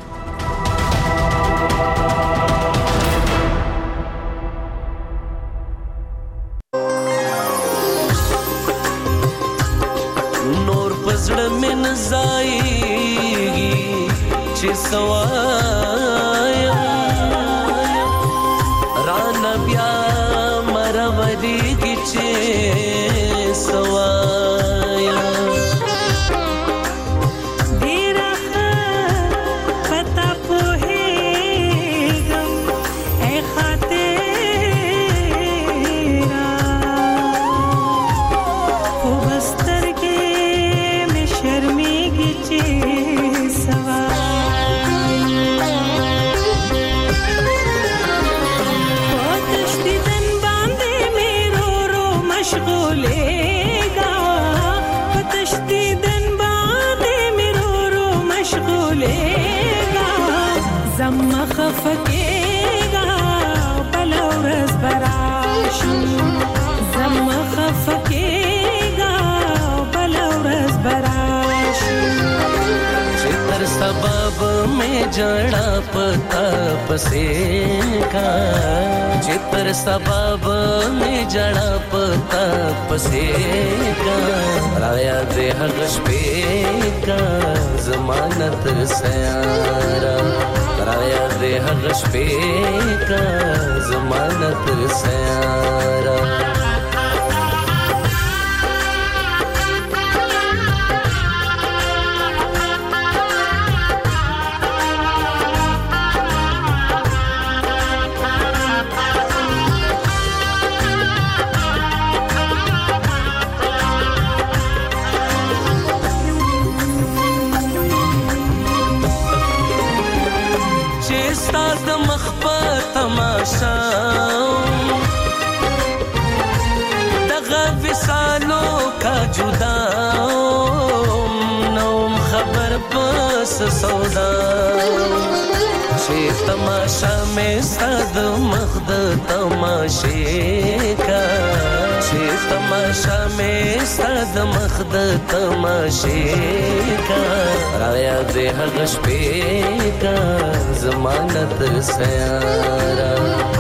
نور پزړه من زایږي چې سوایم ران بیا مرودیږي چې سوایم خفکیگا بلورز براشو زم خفکیگا بلورز براشو چتر سبب میں جڑا پتا پسیگا چتر سبب میں جڑا پتا پسیگا رایا دے حغش پیگا زمانت سیارا رایا دے حغش پیگا زمانت سیارا چې ستا د مخ په تماشا دغه وصالو کا جدا نوم خبر پس سودا چې تماشا مې ستا د مخ د تماشې کا چې تماشا مې ستا د مخ د تماشې کا رایا دې هغه شپې کا زمانه تر سیاره